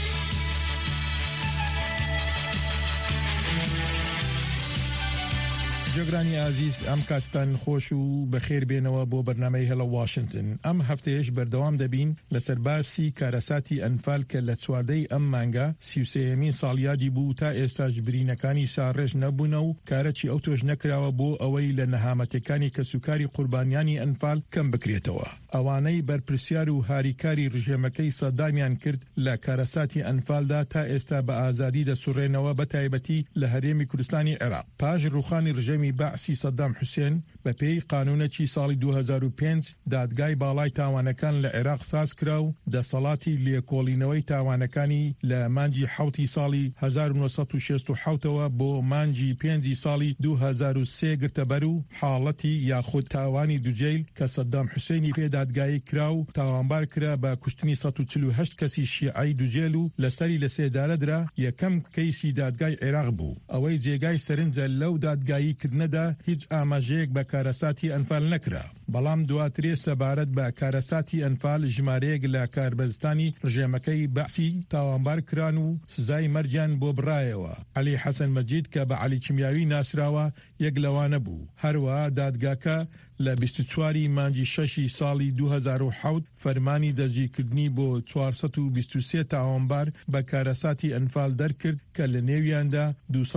S18: جۆگرانی عزیز ئەم کاتتان خۆش و بەخێر بێنەوە بۆ بەرنامەی هەڵە واشنگتن. ئەم هەفتەیەش بەردەوام دەبین لەسەر باسی کارەساتی ئەنفال کە لە چواردەی ئەم مانگە 33مین ساڵیادی بوو تا ئێستاش برینەکانی ساڕێژ نەبوونە و کارەکی ئەو تۆش نەکراوە بۆ ئەوەی لە نەهامەتەکانی کەسوکاری قوربانیانی ئەنفال کەم بکرێتەوە. ئەوانەی بەرپرسیار و هاریکاری ڕژێمەکەی سەدامیان کرد لە کارەساتی ئەنفالدا تا ئێستا بە ئازادی دەسوڕێنەوە بە تایبەتی لە هەرێمی کوردستانی عێراق. پاش ڕوخانی ڕژێمی بەعسی سەدام حوسێن بە پێی قانونەکی ساڵی 2005 دادگای باڵای تاوانەکان لە عێراق ساز کرا و دەسەڵاتی لێکۆڵینەوەی تاوانەکانی لە مانجی حوتی ساڵی 1967ەوە بۆ مانجی 5 ساڵی 2003 گرتەبەر و حاڵەتی یاخود تاوانی دوجیل کە سەدام حوسێنی پێ دادگایی کرا و تاوانبار کرا بە کوشتنی 148 کەسی شیعی دوجێل و لەسەری لە سێدارەدرا یەکەم کەیسی دادگای عێراق بوو. ئەوەی جێگای سەرنجە لەو دادگایی کردنەدا هیچ ئاماژەیەک بە کارەساتی ئەنفال نەکرا. بەڵام دواترێ سەبارەت بە کارەساتی ئەنفال ژمارەیەک لە کاربەزستانی ڕژێمەکەی بەعسی تاوانبار کران و سزای مەرجیان بۆ برایەوە. عەلی حەسەن مەجید کە بە عەلی کیمیاوی ناسراوە یەک لەوانە بوو. هەروەها دادگاکە لە 24 مانجی 6 ساڵی 2007 فەرمانی دەستگیرکردنی بۆ 423 تاوانبار بە کارەساتی ئەنفال دەرکرد کە لە نێویاندا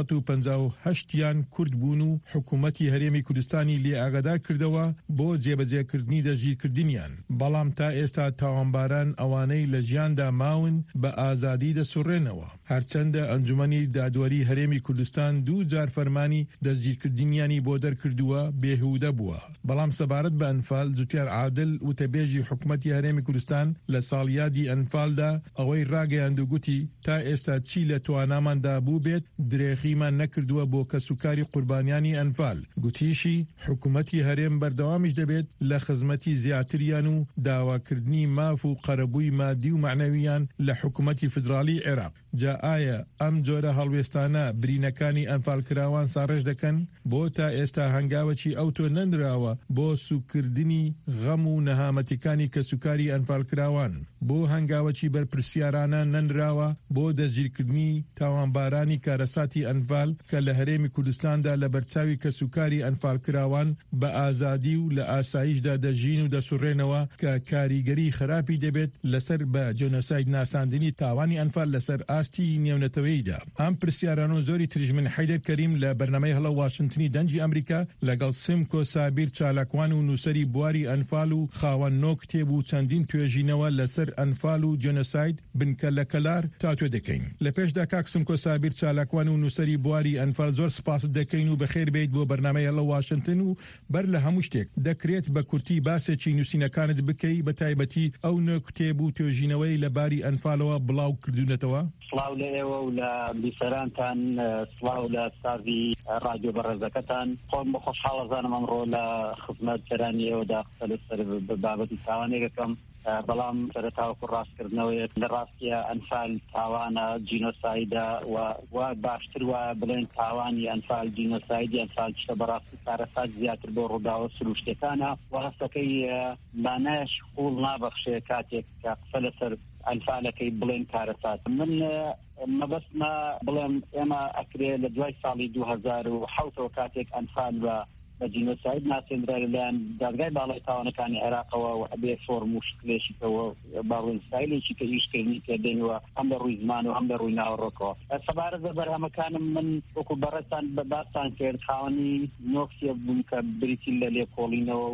S18: 258یان کورد بوون و حکوومەتی هەرێمی کوردستانی لێ ئاگادار کردەوە بۆ جێبەجێکردنی دەستگیرکردنیان. بەڵام تا ئێستا تاوانباران ئەوانەی لە ژیاندا ماون بە ئازادی دەسوڕێنەوە. هەرچەندە ئەنجومەنی دادوەری هەرێمی کوردستان 2 جار فەرمانی دەستگیرکردنیانی بۆ دەرکردووە بێهودە بووە. بەڵام سەبارەت بە ئەنفال زوتیار عادل وتەبێژی حکوومەتی هەرێمی کوردستان لە ساڵیادی ئەنفالدا ئەوەی ڕاگەیاند و گوتی تا ئێستا چی لە تواناماندا بوو بێت درێخیمان نەکردووە بۆ کەسوکاری قوربانیانی ئەنفال. گوتیشی حکوومەتی هەرێم بەردەوامیش دەبێت لە خزمەتی زیاتریان و داواکردنی ماف و قەرەبووی مادی و معنەویان لە حکوومەتی فدرالی عێراق. جا ئایا ئەم جۆرە هەڵوێستانە برینەکانی ئەنفال کراوان ساڕێژ دەکەن بۆ تا ئێستا هەنگاوەکی ئەوتۆ نەنراوە بۆ سوکردنی غەم و نەهامەتیەکانی کەسوکاری ئەنفال کراوان، بۆ هەنگاوەکی بەرپرسیارانە نەنراوە بۆ دەستگیرکردنی تاوانبارانی کارەساتی ئەنفال کە لە هەرێمی کوردستاندا لە بەرچاوی کەسوکاری ئەنفال کراوان بە ئازادی و لە ئاسایشدا دەژین و دەسوڕێنەوە کە کاریگەری خراپی دەبێت لەسەر بە جۆنۆساید ناساندنی تاوانی ئەنفال لەسەر ئاستی نێونەتەوەییدا. ئەم پرسیاران و زۆری تریژ من حەیدەر کەریم لە بەرنامەی هەڵە واشنگتنی دەنگی ئەمریکا لەگەڵ سمکۆ سابیر چالاکوان و نووسری بواری ئەنفال و خاوەن نۆ کتێب و چەندین توێژینەوە لەسەر ئەنفال و جۆنۆساید بنکە لە کەلار تاتوێ دەکەین. لە پێشدا کاک سمکۆ سابیر چالاکوان و نووسری بواری ئەنفال زۆر سپاس دەکەین و بەخێر بێیت بۆ بەرنامەی هەڵە واشنگتن و بەر لە هەموو شتێک دەکرێت بە کورتی باسێکی نووسینەکانت بکەی بە تایبەتی ئەو نۆ کتێب و توێژینەوەی لەباری ئەنفالەوە بڵاو کردوونەتەوە.
S19: سڵاو لە ئێوە و لە بیسەرانتان، سڵاو لە سازی ڕادیۆ بەڕێزەکەتان. خۆم بە خۆشحاڵەزانم ئەمڕۆ لە خزمەت سەرانی ئێوەدا قسە لەسەر بابەتی تاوانێک دەکەم بەڵام سەرەتاوەکو ڕاستکردنەوەیە لە ڕاستیە ئەنفال تاوانە جینۆسایدە و باشتر وایە بڵێن تاوانی ئەنفال جینۆسایدی ئەنفال شتە بەڕاستی کارەسات زیاتر بۆ ڕووداوە سروشتەکانە و هەستەکەی مانایش خوڵ نابەخشێ کاتێک کە قسە لەسەر ئەنفالەکەی بڵێن کارەسات. من مەبەستمە بڵێم ئێمە ئەکرێ لە دوای ساڵی 2007 کاتێک ئەنفال بە جینۆساید ناسێنرا لەلایەن دادگای باڵای تاوانەکانی عێراقەوە و ئەبێ فۆرم و شکلێشیکەوە باڵێنسایلێکی کە ئیشکردنی کردێنەوە هەم لە ڕووی زمان و هەم لە ڕووی ناوەڕۆکەوە. سەبارەت بە بەرهەمەکانم من وەکو بەڕێستان بەباستان کرد خاوەنی نۆکسێ بووم کە بریتی لە لێکۆڵینەوە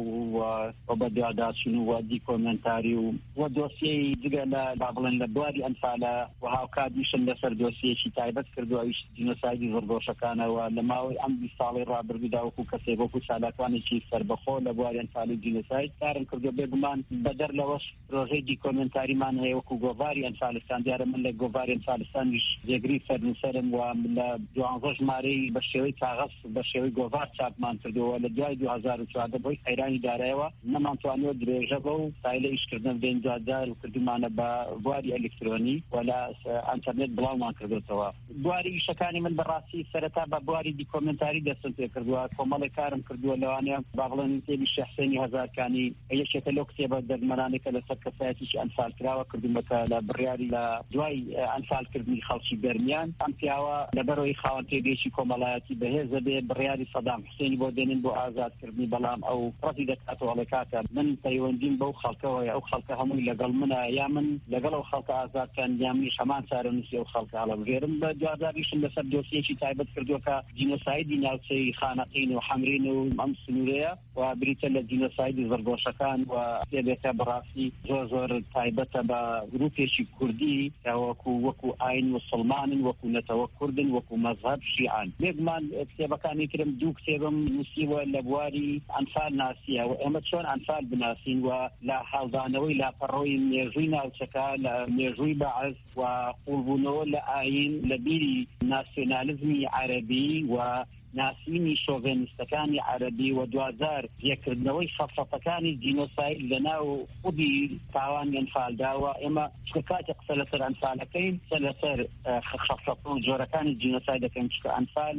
S19: و بە دواداچین و دیکۆمنتاری و دۆسیەی جگە لە با بڵێن لە بواری ئەنفالە و هاوکاتیشم لەسەر دۆسیەکی تایبەت کردووە ئیش جینۆسایدی زۆرگۆشەکانەوە لە ماوەی ئەم 20 ساڵی ڕابردوودا وەکو کەسێک وەکو چالاکوانێکی سەربەخۆ لە بواری ئەنفالی جینۆساید کارم کردو بێگومان بەدەر لەوەش پرۆژەی دیکۆمنتاریمان هەیە وەکو گۆڤاری ئەنفالستان دیارە من لە گۆڤاری ئەنفالستانیش جێگری سەرنووسەرم و لە 12 ژمارەی بە شێوەی کاغەز بە شێوەی گۆڤار چاپمان کردووە لە دوای 2014 بۆی حەیرانی دارایەوە نەمانتوانیوە درێژە بە و سایلە ئیشکردن بێن جادار و کردمانە بە بواری ئەلکترۆنی و لە ئەنتەرنێت بڵاومان کردوتەوە. بواری ئیشەکانی من بەڕاستی سەرەتا بە بواری دیکۆمنتاری دەستم پێ کردووە کۆمەڵی کارم کردووە لەوانەیە با بڵێن کتێبی شەحسێنی هەزارکانی یەکێکە لەو کتێبە دەرمەرانێکە لەسەر کەسایەتیشی ئەنفال کراوە کردومەکە لە بڕیاری لە دوای ئەنفالکردنی خەڵکی گەرمیان ئەم پیاوە لەبەرەوەی خاوەن پێگەیشتی کۆمەڵایەتی بەهێزە بێ بڕیاری سەدام حوسێنی بۆ دێنن بۆ ئازادکردنی بەڵام ئەو ڕەتی دەکاتەوە کاتە من پەیوەندیم بەو خەڵکەوە ئەو خەڵکە هەمووی لەگەڵ منە یا من لەگەڵ ئەو خەڵکە ئازادکان یا منیش هەمان چارەنووسی ئەو خەڵکە هەڵەبژێرم بە جاداریشم لەسەر دۆسیەکی تایبەت کردووە کە جینۆسایدی ناوچەی خانەقین و حەمرین و ئەم سنوورەیە و بریتە لە جینۆسایدی زەرگۆشەکان و کتێبێکە بەڕاستی زۆر تایبەتە بە گروپێکی کوردی کە وەکو ئاین موسڵمانن وەکو نەتەوە کوردن وەکو مەذهب شیعان. بێگومان کتێبەکانی ترم دوو کتێبم نووسیوە لە بواری ئەنفال ناسیە و ئێمە چۆن ئەنفال بناسین و لە هەڵدانەوەی لاپەڕۆی مێژووی ناوچەکە لە مێژووی بەعز و قوڵبوونەوە لە ئاین لە بیری ناسیۆنالیزمی عەرەبی و ناسینی شۆڤێنیستەکانی عەرەبی و دوازار یەکردنەوەی خەفەتەکانی جینۆساید لەناو خودی تاوانی ئەنفالداوە ئێمە چکە کاتێک قسە لەسەر ئەنفالەکەین قسە لەسەر خەفەت و جۆرەکانی جینۆساید دەکەین چکە ئەنفال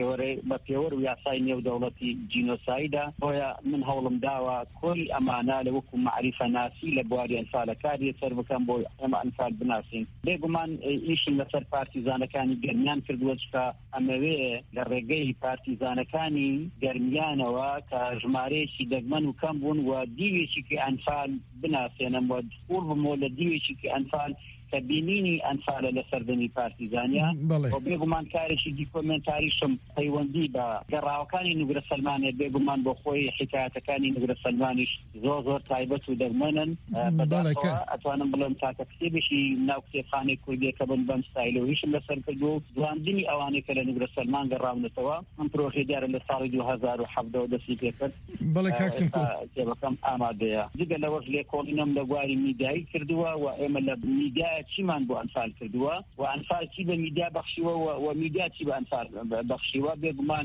S19: بە پێوەر و یاسای نێودەوڵەتی جینۆسایدە بۆیە من هەوڵم داوە کۆی ئەمانە لە وەکو معریفە ناسی لە بواری ئەنفالەکاری سەر بکەم بۆ ئێمە ئەنفال بناسین. بێگومان ئیشم لەسەر پارتیزانەکانی گەرمیان کردووە چکە ئەمەوێ لە ڕێگەی پارتیزانەکانی گەرمیانەوە کە ژمارەیەکی دەگمەن و کەم بوون و دیوێکی ئەنفال بناسێنم و دخول بمەوە لە دیوێکی ئەنفال کە بینینی ئەنفالە لە سەردەمی پارتیزانیا و بێگومان کارێکی دیکۆمنتاریشم پەیوەندی بە گەڕاوەکانی نوگرە سەلمانێ بێگومان بۆ خۆی حکایەتەکانی نوگرە سەلمانیش زۆر تایبەت و دەگمەنن بەداخەوە ئەتوانم بڵێم تاکە کتێبێکی ناو کتێبخانەی کوردیەکە بن بەم ستایلەوەیشم لەسەر کردو و دواندنی ئەوانەی کە لە نوگرە سەلمان گەڕاونەتەوە ئەم پرۆژەی دیارە لە ساڵی 2007 دەستی پێ کرد. کتێبەکەم ئامادەیە. جگە لەوەش لێکۆڵینەم لە بواری میدیایی کردووە و ئێمە لە میدیای چیمان بۆ ئەنفال کردووە و ئەنفال چی بە میدیا بەخشیوە و میدیا چی بە ئەنفال بەخشیوە بێگومان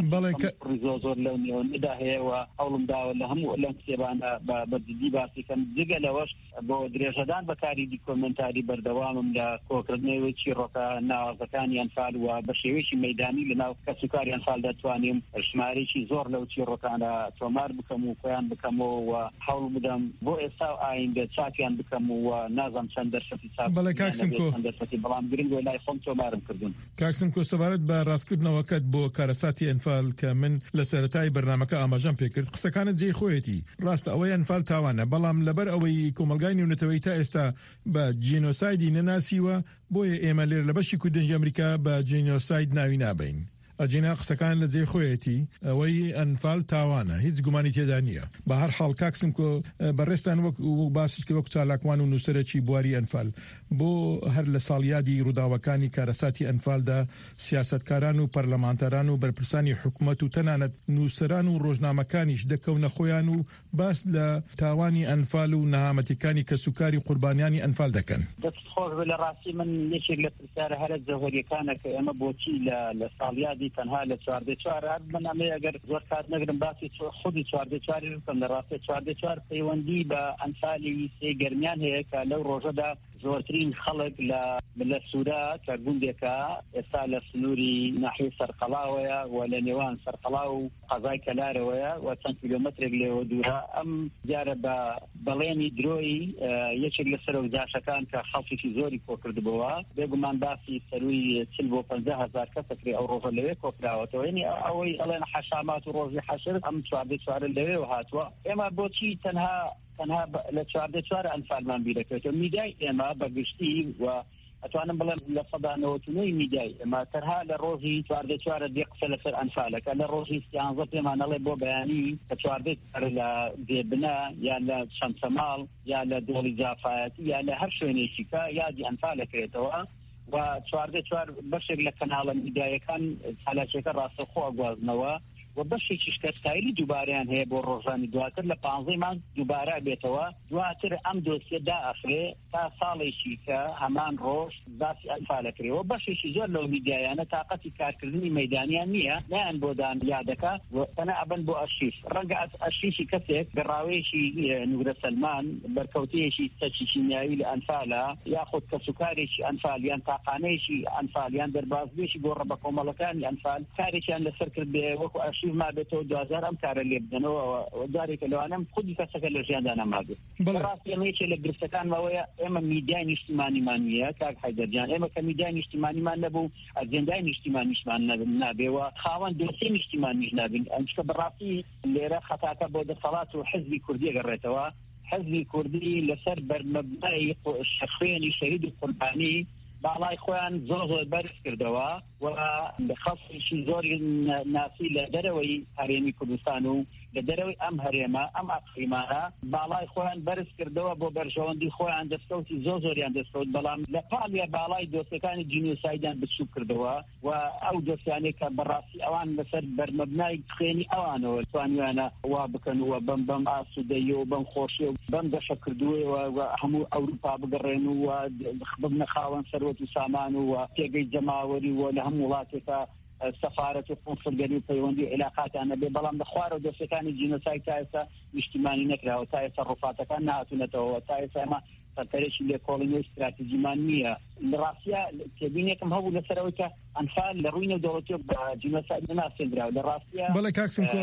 S19: زۆر لەو نێوەنەدا هەیە و هەوڵم داوە لە هەموو لەم کتێبانە بە جدی باسیکەم. جگە لەوەش بۆ درێژەدان بەکاری دیکۆمنتاری بەردەوامم لە کۆکردنەوەی چیرۆکە ناوازەکانی ئەنفال و بە شێوەیەکی مەیدانی لەناو کەسوکاری ئەنفال دەتوانیم ژمارەیەکی زۆر لەو چیرۆکانە تۆمار بکەم و کۆیان بکەمەوە و هەوڵ بدەم بۆ ئێستا و ئایندە چاکیان بکەم و نازانم چەند دەرفەتی
S18: بەڵێ کاکسمکۆ
S19: بەڵام گرنگ و لای خۆم تۆمارم کردوون.
S18: کاکسمکۆ سەبارەت بە ڕاستکردنەوەکەت بۆ کارەساتی ئەنفال کە من لە سەرەتای بەرنامەکە ئاماژەم پێکرد قسەکانت جێی خۆیەتی ڕاستە ئەوەی ئەنفال تاوانە بەڵام لەبەر ئەوەی کۆمەلگای نێونەتەوەی تا ئێستا بە جینۆسایدی نەناسیوە بۆیە ئێمە لێرە لە بەشی کوردنجی ئەمریکا بە جینۆساید ناوی نابین. ئەجینا قسەکان لە جێی خۆیەتی ئەوەی ئەنفال تاوانە هیچ گومانی تێدا نییە. بە هەر حاڵ کاکسم کۆ بەڕێستان وەک باسی کە وەک چالاکوان و نووسەرێکی بواری ئەنفال بۆ هەر لە ساڵیادی ڕووداوەکانی کارەساتی ئەنفالدا سیاسەتکاران و پەرلەمانتەران و بەرپرسانی حکوومەت و تەنانەت نووسەران و ڕۆژنامەکانیش دەکەونە خۆیان و باس لە تاوانی ئەنفال و نەهامەتیەکانی کەسوکاری قوربانیانی ئەنفال دەکەن.
S19: دەست خۆش لە ڕاستی من یەکێک لە پرسیارە هەرە جەوهەریەکانە کە ئێمە بۆچی لە ساڵیادی ڕاستی تەنها لە 4 من ئەمێ ئەگەر زۆر کات نەگرم باسی خودی 4 بکەم لە ڕاستی 4 پەیوەندی بە ئەنفالی سێ گەرمیان هەیە کە لەو ڕۆژەدا زۆرترین خەڵک لە سوورا کە گوندێکە ئێستا لە سنووری ناحیە سەرقەڵاوەیە و لە نێوان سەرقەڵاو و قەزای کەلارەوەیە و چەند کیلۆمەترێک لێوە دوورە ئەم دیارە بە بەڵێنی درۆی یەکێک لە سەرۆکداشەکان کە خەڵکێکی زۆری کۆکردبەوە بێگومان باسی سەروی 40 بۆ 50,000 کەسەکری ئەو ڕۆژە لەوێ کۆکراوەتەوە یعنی ئەوەی ئەڵێن حەشامات و ڕۆژی حەشر ئەم 4 لەوێ هاتووە ئێمە بۆچی تەنها لە 4 ئەنفالمان بیرەکەوێتەوە میدیای ئێمە بەگشتی و ئەتوانم بڵێم لە سەدانەوەتونەی میدیای ئێمە تەنها لە ڕۆژی 4 دی قسە لەسەر ئەنفالەکە لە ڕۆژی 13 پێمان ئەڵێ بۆ بەیانی کە 4 لە دێبنە یا لە شەمسەماڵ یا لە دۆڵی جافایەتی یا لە هەر شوێنێکی کە یادی ئەنفالەکرێتەوە و 4 بەشێک لە کەناڵە میدیایەکان چالاکیەکە ڕاستەخۆ ئەگوازنەوە و بەشێکی شکستایلی دووبارەیان هەیە بۆ ڕۆژانی دواتر لە 15 مانگ دووبارە بێتەوە دواتر ئەم دۆسیە دائەخرێ تا ساڵێکی کە هەمان ڕۆژ باسی ئەنفالەکرێەوە بەشێکی زۆر لەو میدیایانە تااقەتی کارکردنی مەیدانیان نییە نیان بۆ دان یادەکە تەنە ئەبن بۆ ئەرشیف ڕەنگە ئەرشیفی کەسێک گەڕاوەیەکی نورە سەلمان بەرکەوتەیەکی سەرچی شیمیایی لە ئەنفالە یاخود کەسوکارێکی ئەنفال یان تاقانەیەکی ئەنفال یان دەربازبێکی بۆ ڕەبە کۆمەڵەکانی ئەنفال کارێکیان لەسەر کرد بێ وەکو ما بێتەوە 2000 ئەم کارە لێ بدەنەوە جارێکە لەوانم خودی کەسەکە لە ژیاندا نەماگرێت ڕاستی ئەمەیەکێ لە گرفتەکانمەوەیە ئێمە میدیای نیشتیمانیمان نییە کاک حەیدەرجان ئێمە کە میدیای نیشتیمانیمان نەبوو ئەجێندای نیشتیمانیشمان نابێەوە خاوەن دۆسیە نیشتیمانیش نابین ئەمچکە بەڕاستی لێرە خەتاکە بۆ دەسەڵات و حزبی کوردی گەڕێتەوە حزبی کوردی لەسەر بەرمەبنای خوێنی شەهید و قوربانی باڵای خۆیان زۆر بەرز کردەوە و خەڵکیشی زۆری ناسی لە دەرەوەی هەرێمی کوردستان و لە دەرەوەی ئەم هەرێمە ئەم ئەقلیمانە باڵای خۆیان بەرز کردەوە بۆ بەرژەوەندی خۆیان دەستکەوتی زۆریان دەستکەوت بەڵام لە پاڵیە باڵای دۆستەکانی جینۆسایدیان بچوو کردەوە و ئەو دۆستیانێک کە بەڕاستی ئەوان لەسەر بەرمەبنای خوێنی ئەوانەوە توانیانە وا بکەنەوە بەم ئاسوودەیی و بەم خۆشی و بەم دەشە کردووەوە و هەموو ئەوروپا بگەڕێن و ببنە خاوەن سەروەت و سامان و پێگەی جەماوەری و لە هەموو وڵاتێکە سەفارەت و قونسڵگەری و پەیوەندی عێلاقاتیانە بێ بەڵام لە خوارەوە دۆستەکانی جینۆساید تا ئێستا نیشتیمانی نەکراوە تا ئێستا ڕووفاتەکان نهاتوونەتەوە تا ئێستا ئێمە سەرکەرێکی لێکۆڵینی و استراتیژیمان نییە لە ڕاستیە تێبینێکم هەبوو لەسەرەوەی کە ئەنفال لە ڕووی نێودەوڵەتیە بە جینۆساید ناسێنراوە لە ڕاستیە
S18: بەڵێ کاکسمکۆ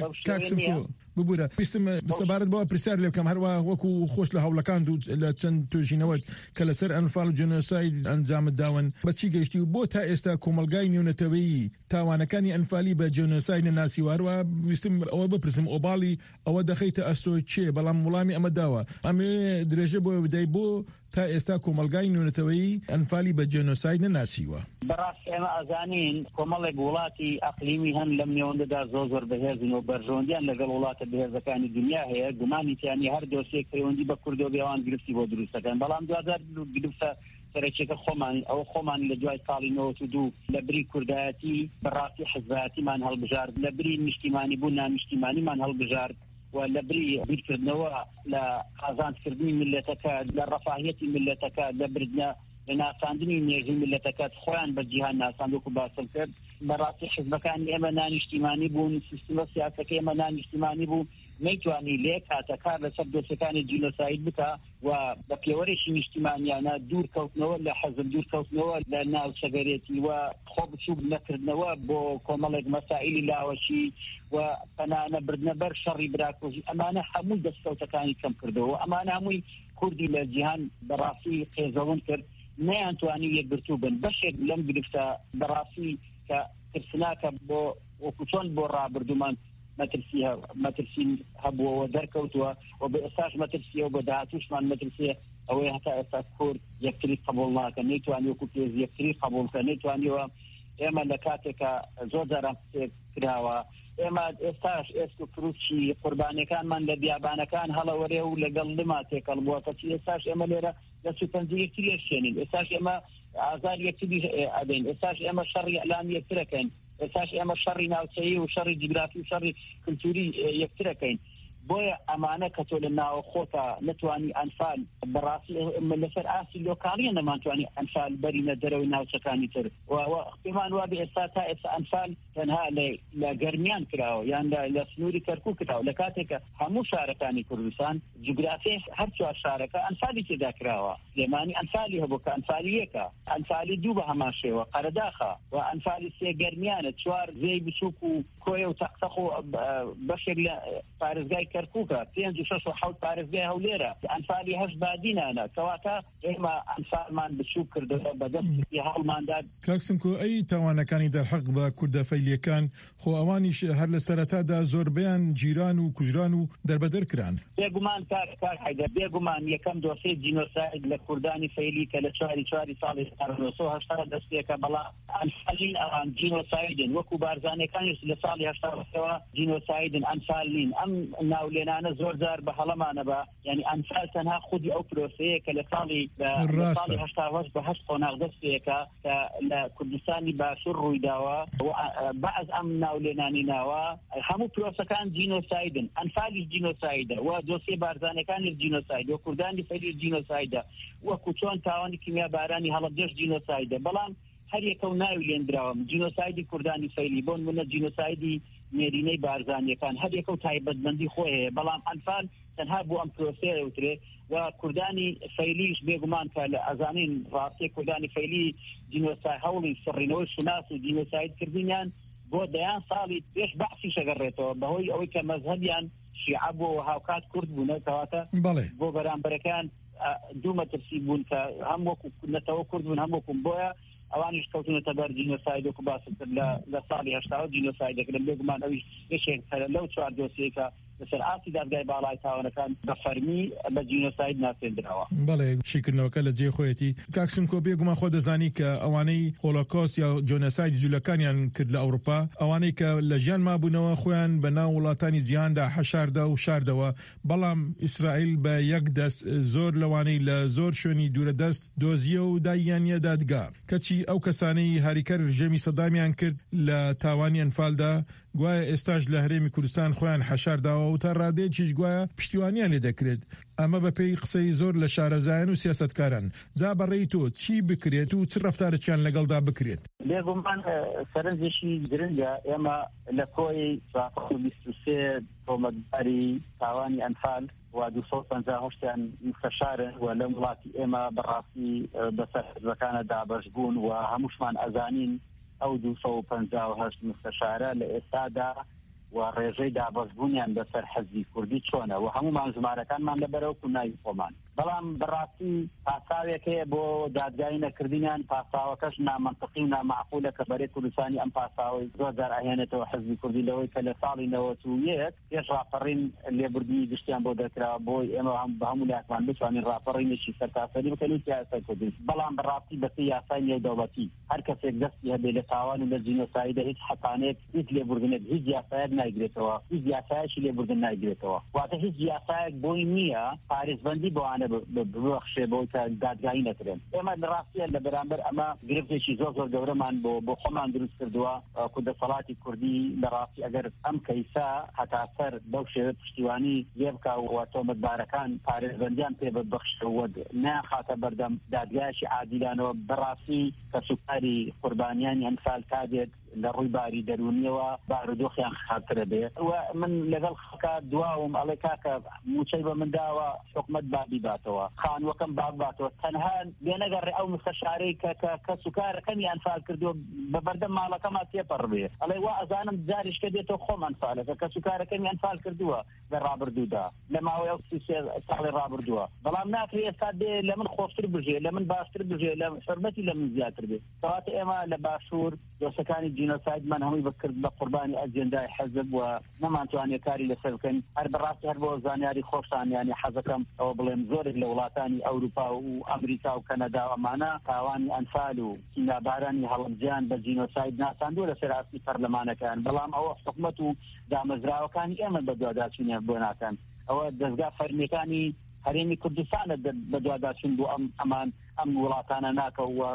S18: ببوورە پێشتم سەبارەت بەوە پرسیار لێ بکەم هەروە وەکو خۆش لە هەوڵەکان لە چەند توێژینەوەت کە لەسەر ئەنفال و جینۆساید ئەنجامت داون بەچی گەشتی و بۆ تا ئێستا کۆمەلگای نێونەتەوەیی تاوانەکانی ئەنفالی بە جینۆساید ناسیوارەوە ویستم ئەوە بپرسم ئۆباڵی ئەوە دەخەیتە ئەستۆ چێ بەڵام وڵامی ئەمە داوە ئەمێ درێژە بۆ بدەی بۆ تا ئێستا کۆمەلگای نێونەتەوەیی ئەنفالی بە جینۆساید ناسیوە
S19: بەڕاستی ئێمە ئەزانین کۆمەڵێک وڵاتی ئەقلیمی هەن لەم نێوەندەدا زۆر بەهێزن و بەرژەوەندیان لەگەڵ وڵاتە بەهێزەکانی دنیا هەیە گومانیتیانی هەر دۆسێک پەیوەندی بە کوردۆ بێوان گرفتی بۆ دروستەکەن بەڵام 2000 گرفتە سەرچێکە خۆمان لە دوای ساڵی 92 لە بری کوردایەتی بەڕاستی حزبایەتیمان هەڵبژارد لە بری نیشتیمانی بوو نانیشتیمانیمان هەڵبژارد و لە بری بیرکردنەوە لە قازانکردنی ملەتەکە لە ڕەفاهیەتی ملەتەکە لە بردنە لە ناساندنی نێژی ملەتەکەت خۆیان بە جیهان ناساندوکو باسم کرد بەڕاستی حزبەکانی ئێمە نانیشتیمانی بوون سیستەمە سیاسەکەی ئێمە نانیشتیمانی بوو نەیتوانی لێ کاتەکار لەسەر دۆستەکانی جینۆساید بکە و بە پێوەرێکی نیشتیمانیانە دوورکەوتنەوە لە حەزب دوورکەوتنەوە لە ناوچەگەرێتی و خۆ بچوو نەکردنەوە بۆ کۆمەڵێک مەسائلی لاوەشی و پەنانە بردنە بەر شەڕی براکۆژی ئەمانە هەمووی دەستکەوتەکانی کەم کردەوە ئەمانە هەمووی کوردی لە جیهان بەڕاستی قێزەون کرد نەیانتوانی یەکگرتوو بن بەشێک لەم گرفتە بەڕاستی کە ترسناکە بۆ وەکو چۆن بۆ ڕابردومان مەترسی هەبووەوە دەرکەوتووە و بە ئێستاش مەترسیە و بە داهاتووشمان مەترسیە ئەوەی هەتا ئێستا کورد یەکتری قبوڵ ناکە نەیتوانی وەکو پێز یەکتری قبوڵکە نەیتوانیەوە ئێمە لە کاتێکە زۆر جاران کراوە ئێمە ئێستاش ئێسک و فروشی قوربانەکانمان لە بیابانەکان هەڵەوەرێ و لەگەڵ لما تێکەڵ بووە کەچی ئێستاش ئێمە لێرە لە سوپەنجی یەکتری شێنین ئێستاش ئێمە ئازار یەکتری ئەدەین ئێستاش ئێمە شەڕی ئەلام یەکترەکەین ئێستاش ئێمە شەڕی ناوچەیی و شەڕی جیگرافی و شەڕی کلتوری یەکترەکەین بۆیە ئەمانە کە تۆ لە ناوە خۆتە نەتوانی ئەنفال بەڕاستی لەسەر ئاسی لۆکاڵیە نەمانتوانی ئەنفال بەرینە دەرەوەی ناوچەکانی تر پێمان وا بێ ئێستا تا ئێستا ئەنفال تەنها لە گەرمیان کراوە یان لە سنووری کەرکووک کراوە لە کاتێکە هەموو شارەکانی کوردستان جوگرافی هەر چوار شارەکە ئەنفالی تێدا کراوە سلێمانی ئەنفالی هەبوو کە ئەنفالی یەکە ئەنفالی دوو بە هەمان شێوە قەرەداخە و ئەنفالی سێ گەرمیانە چوار زێی بچووک و کۆیە و تەقسەخ و بەشێک لە پارێزگای کەرکووکە 5 و 6 و 7 پارێزگای هەولێرە ئەنفالی 8 بادینانە کەواتە ئێمە ئەنفالمان بچووک کردەوە بەدەستی هەڵماندا.
S18: کاکسمکۆ ئەی تاوانەکانی دەرحەق بە کوردە فەیلیەکان خۆ ئەوانیش هەر لە سەرەتادا زۆربەیان جیران و کوژران و دەربەدەر کران.
S19: بێگومان کار حیدەر بێگومان یەکەم دۆسەی جینۆساید لە کوردانی فەیلی کە لە 4 ساڵی 1980 دەستپێکە بەڵام ئەنفالین ئەوان جینۆسایدن وەکو بارزانەکانیش لە ساڵی 80ەوە جینۆسایدن ئەنفالین ئەم ناولێنانە زۆر جار بە هەڵەمانە بە یعنی ئەنفال تەنها خودی ئەو پرۆسەیە کە لە ساڵی 80 بە 8 قۆناغ دەستپێکە کە لە کوردستانی باشوور ڕوویداوە بەعز ئەم ناولێنانی ناوە هەموو پرۆسەکان جینۆسایدن ئەنفالیش جینۆسایدە و دۆسیە بارزانەکانی جینۆساید و کوردانی فەیلی جینۆسایدە وەکو چۆن تاوانی کیمیابارانی هەڵەبجەش جینۆسایدە بەڵام هەر یەکە و ناوی لێنراوە جینۆسایدی کوردانی فەیلی بۆن منە جینۆسایدی نێرینەی بارزانیەکان هەر یەکە و تایبەتمەندی خۆی هەیە بەڵام ئەنفال تەنها بۆ ئەم پرۆسەیە وترێ و کوردانی فەیلیش بێگومان کە لە ئەزانین ڕاستی کوردانی فەیلی جینۆساید هەوڵی سڕینەوەی شوناس و جینۆساید کردنیان بۆ دەیان ساڵی پێش بەحسی شەگەڕێتەوە بەهۆی ئەوەی کە مەزهەبیان شیعە بۆ هاوکات کورد بوونە کەواتە بۆ بەرامبەرەکان دوو مەترسی بوون کە هەم وەکو نەتەوە کورد بوون هەم وەکوم بۆیە ئەوانیش کەوتونەتە بەر جینۆساید وەکو باسم کرد لە ساڵی 80 جینۆسایدەکردن بێگومان ئەویش یەکێک لەو چوار دۆسیەکە لەسەر ئاسی دادگای باڵای تاوانەکان بە فەرمی بە جینۆساید ناسێنراوە.
S18: بەڵێ شیکردنەوەکە لە جێ خۆیەتی کاکسمکۆ بێگومان خۆ دەزانی کە ئەوانەی هۆلۆکۆست یا جۆنۆساید جوولەکانیان کرد لە ئەوروپا ئەوانەی کە لە ژیان مابوونەوە خۆیان بە ناو وڵاتانی جیهاندا حەشاردا و شاردەوە بەڵام ئیسرائیل بە یەک دەست زۆر لەوانەی لە زۆر شوێنی دوورە دەست دۆزیە و دایانیە دادگا کەچی ئەو کەسانەی هاریکەر ژێمی سەدامیان کرد لە تاوانی ئەنفالدا گوایە ئێستاش لە هەرێمی کوردستان خۆیان حەشارداوە و تا ڕادەیەکیش گوایە پشتیوانیان لێ دەکرێت ئەمە بەپێی قسەی زۆر لە شارەزایان و سیاسەتکاران جا بەڕێی تۆ چی بکرێت و چ ڕەفتارێکیان لەگەڵدا بکرێت؟
S19: بێگومان سەرنجێکی گرنگە ئێمە لە کۆی 23 تۆمەتباری تاوانی ئەنفال و 258یان مستەشارن و لە وڵاتی ئێمە بەڕاستی بەسەر حزبەکانە دابەش بوون و هەمووشمان ئەزانین ئەو 258 مستەشارە لە ئێستادا و ڕێژەی دابەشبوونیان بەسەر حەزبی کوردی چۆنە و هەمومان ژمارەکانمان لەبەرەوە ناوی خۆمان بەڵام بەڕاستی پاساوێک هەیە بۆ دادگایی نەکردنیان پاساوەکەش نامەنطقی و نامعقولە کە بەرەی کوردستانی ئەم پاساوەی زۆر جار ئەهێنێتەوە حەزبی کوردی لەوەی کە لە ساڵی 91 پێش ڕاپەڕین لێبوردنی گشتیان بۆ دەکراوە بۆی ئێمە بە هەموو لایەکمان بتوانین ڕاپەڕینێکی سەرتاسەری بکەین و سیاسەی کوردی بەڵام بەڕاستی بەپێی یاسای نێودەوڵەتی هەر کەسێک دەستی هەبێ لە تاوان و لە جینۆسایدە هیچ حەقانێک هیچ لێبوردنێک هیچ یاسایەک نایگرێتەوە هیچ یاسایەکی لێبوردن نایگرێتەوە واتە هیچ یاسایەک بۆی نییە پارێزبەندی بۆوانە ببخشێ بۆ کە دادگایی نەکرێن ئێمە ڕاستیە لە بەرامبەر ئەمە گرفتێکی زۆر زۆر گەورەمان بۆ خۆمان دروست کردووە کوردەسەڵاتی کوردی لە ڕاستی ئەگەر ئەم کەیسا هەتا سەر بەو شێوە پشتیوانی لێ بکا و تۆمەتبارەکان پارێزبەندیان پێ ببەخشەوە ناخاتە بەردەم دادگایەکی عادیلانەوە بەڕاستی کە سوکاری قوربانیانی ئەنفال کادێت لە ڕووی باری دەرونیەوە بارودۆخیان خاترە بێ و من لەگەڵ خەکە دواوم ئەڵێ کاکە موچەی بە منداوە حکومەت بابی باتەوە خانوەکەم باب باتەوە تەنها بێنەگەڕێ ئەو مستەشارەی کە سوکارەکەمی ئەنفال کردووە بە بەردەم ماڵەکەما تێپەڕ بێ ئەڵێ وا ئەزانم جاریشکە دێتەوە خۆم ئەنفالەکە کە سوکارەکەمی ئەنفال کردووە لە ڕابردوودا لە ماوەی ئەو 33 ساڵی ڕابردووە بەڵام ناکرێ ئێستا دێ لە من خۆشتر بژێ لە من باشتر بژێ لە حرمەتی لە من زیاتر بێ کەواتە ئێمە لە باشوور دۆسەکانی جینۆساید من هەمووی بکرد بە قوربانی ئەجێندای حەزب و نەمانتوانێت کاری لەسەر بکەین هەر بەڕاستی هەر بۆ زانیاری خۆشتان یانی حەزەکەم ئەوە بڵێم زۆرێک لە وڵاتانی ئەوروپا و ئەمریکا و کەنەدا و ئەمانە تاوانی ئەنفال و کیمیابارانی هەڵەبجیان بە جینۆساید ناساندووە لەسەر ئاستی پەرلەمانەکان بەڵام ئەوە حکومەت و دامەزراوەکانی ئێمە بە دوواداچوونیە بۆ ناکەن ئەوە دەستگا فەرمیەکانی هەرێمی کوردستانە بە دوواداچوون بۆ ئەم وڵاتانە ناکە و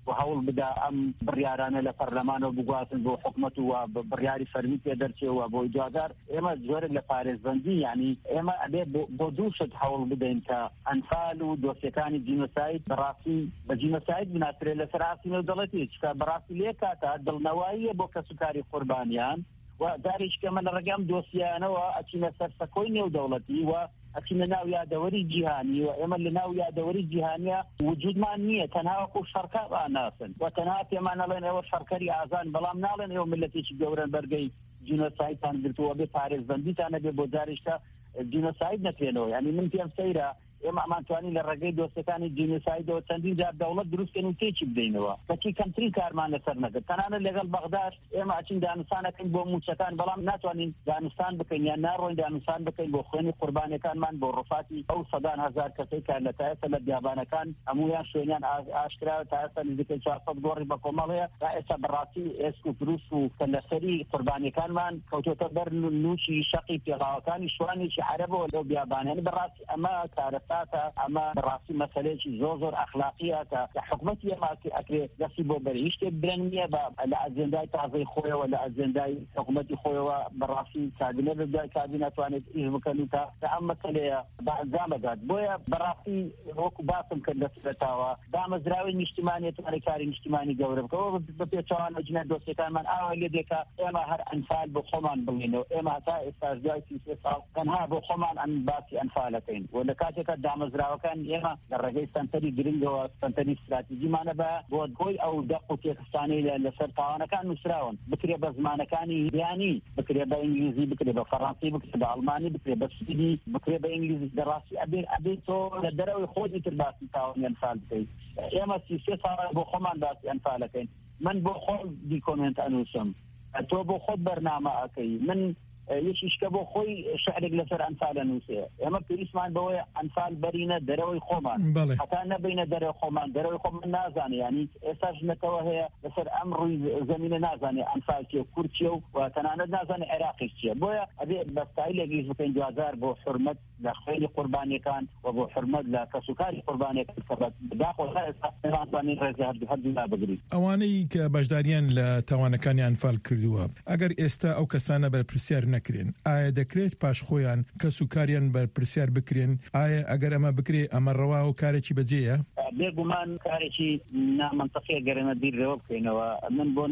S19: وهول بدا ام بريارانه لبرلمان وبقواتن بو حكومه وبرياري فرميتي درتي وبو جادار اما زور لباريزبندي يعني اما ابي بودوشه هول بدا انت انفال ودوسيكاني جينوسايد براسي بجينوسايد بناصر لسراسي ودلتي براسي ليكاتا دل نوايه بو كسكاري قربانيان وداريش كمان رقم دوسيانه واتينا سرسكويني ودولتي أكيد ناوية دوري جهاني وإما اللي ناوية دوري جهانية وجود معنية تناوكو شركاء ناسن وتناوكي معنا لين أول شركري آذان بلام نالن يوم التي تجورن برقي جينوسايد تنقلتوا بباريس بنديتانا ببوزارشتا جينوسايد نكينو يعني من فيهم سيرة إما أمانتواني للرقي دوستاني جينوسايد وتندين جاب دولة دروس كانوا تيجي بدينوا فكي كمتري كارمان لسرنك تنانا لغل بغداد إما أتين دانستان كن بو موسكان بلام ناتواني دانستان بكين يا ناروين دانستان بكين بو خويني قرباني كان من بو رفاتي أو صدان هزار كسي كان لتأسى لديابانا كان أمويان شوينيان آشكرا تأسى لذكي شارفت دوري بكوماليا تأسى براسي اسكو بروسو كالسري قرباني كان من كوتو تبر نوشي شقي في غاوكاني شواني شي عربو لو بيابان يعني براسي أما كارف اما راسي مسألة زوزر أخلاقية كحكومتي ما أكيد يصيبوا بريش تبرنيه بالأجندة تعزي خويا ولا أجندة حكومتي خويا براسي كابينة بدأ كابينة وانت إيه مكانيكا أما كليه بعد زامجات بويا براسي وك باسم كله تاوا دام زراوي الاجتماعي تاريخي الاجتماعي جورب كو بتوان أجناد دوسي كان من أول يديك إما هر أنفال بخمان بلينو إما تا استرجاع سياسة كان ها بخمان أن باسي أنفالتين ولا كاتك دام زراوي كان إما الرجال سنتري جرينجو سنتري استراتيجي معنا بود كوي أو دقو كيستاني لسرطان كان نسراون بكري بزمان كان يعني بكري بإنجليزي بكري بفرنسي بكري بألماني بكري بسويدي بكري بإنجليزي دراسي أبي تو لدروا يخوض يترباسي تاون ينفعل بكي إما سياسة بخمان باسي أنفعلكين من بخود دي كومنت أنوسم تو بخود برنامج أكي من يشكبو خوي شعر لسر أنفال نوسية أما بريسمان بوي أنفال برينا دروي خومان حتى نبينا دروي خومان نازاني يعني إساج نتوهي لسر أمر زمين نازاني أنفال كيو كورتيو وتناند نازاني عراقي كيو بوي أبي بستايل يجيز بكين جوازار بو حرمت لخيلي قرباني كان وبو حرمت لكسوكاري قرباني كان داخل هذا نازاني رزي هدو لا بقري
S18: أواني كبجداريان لتوانكاني أنفال كردوها أجر إستا أو كسانة بالبرسيار نکرین آیا دکرێت پاش خۆیان کەس و کاریان بەرپرسیار بکرێن ئایا ئەگەر ئەمە بکرێ ئەمە ڕەوا و کارێکی بەجێیە
S19: بێگومان کارێکی نامەنتەقیە گەرەنە بیرەوە بکەینەوە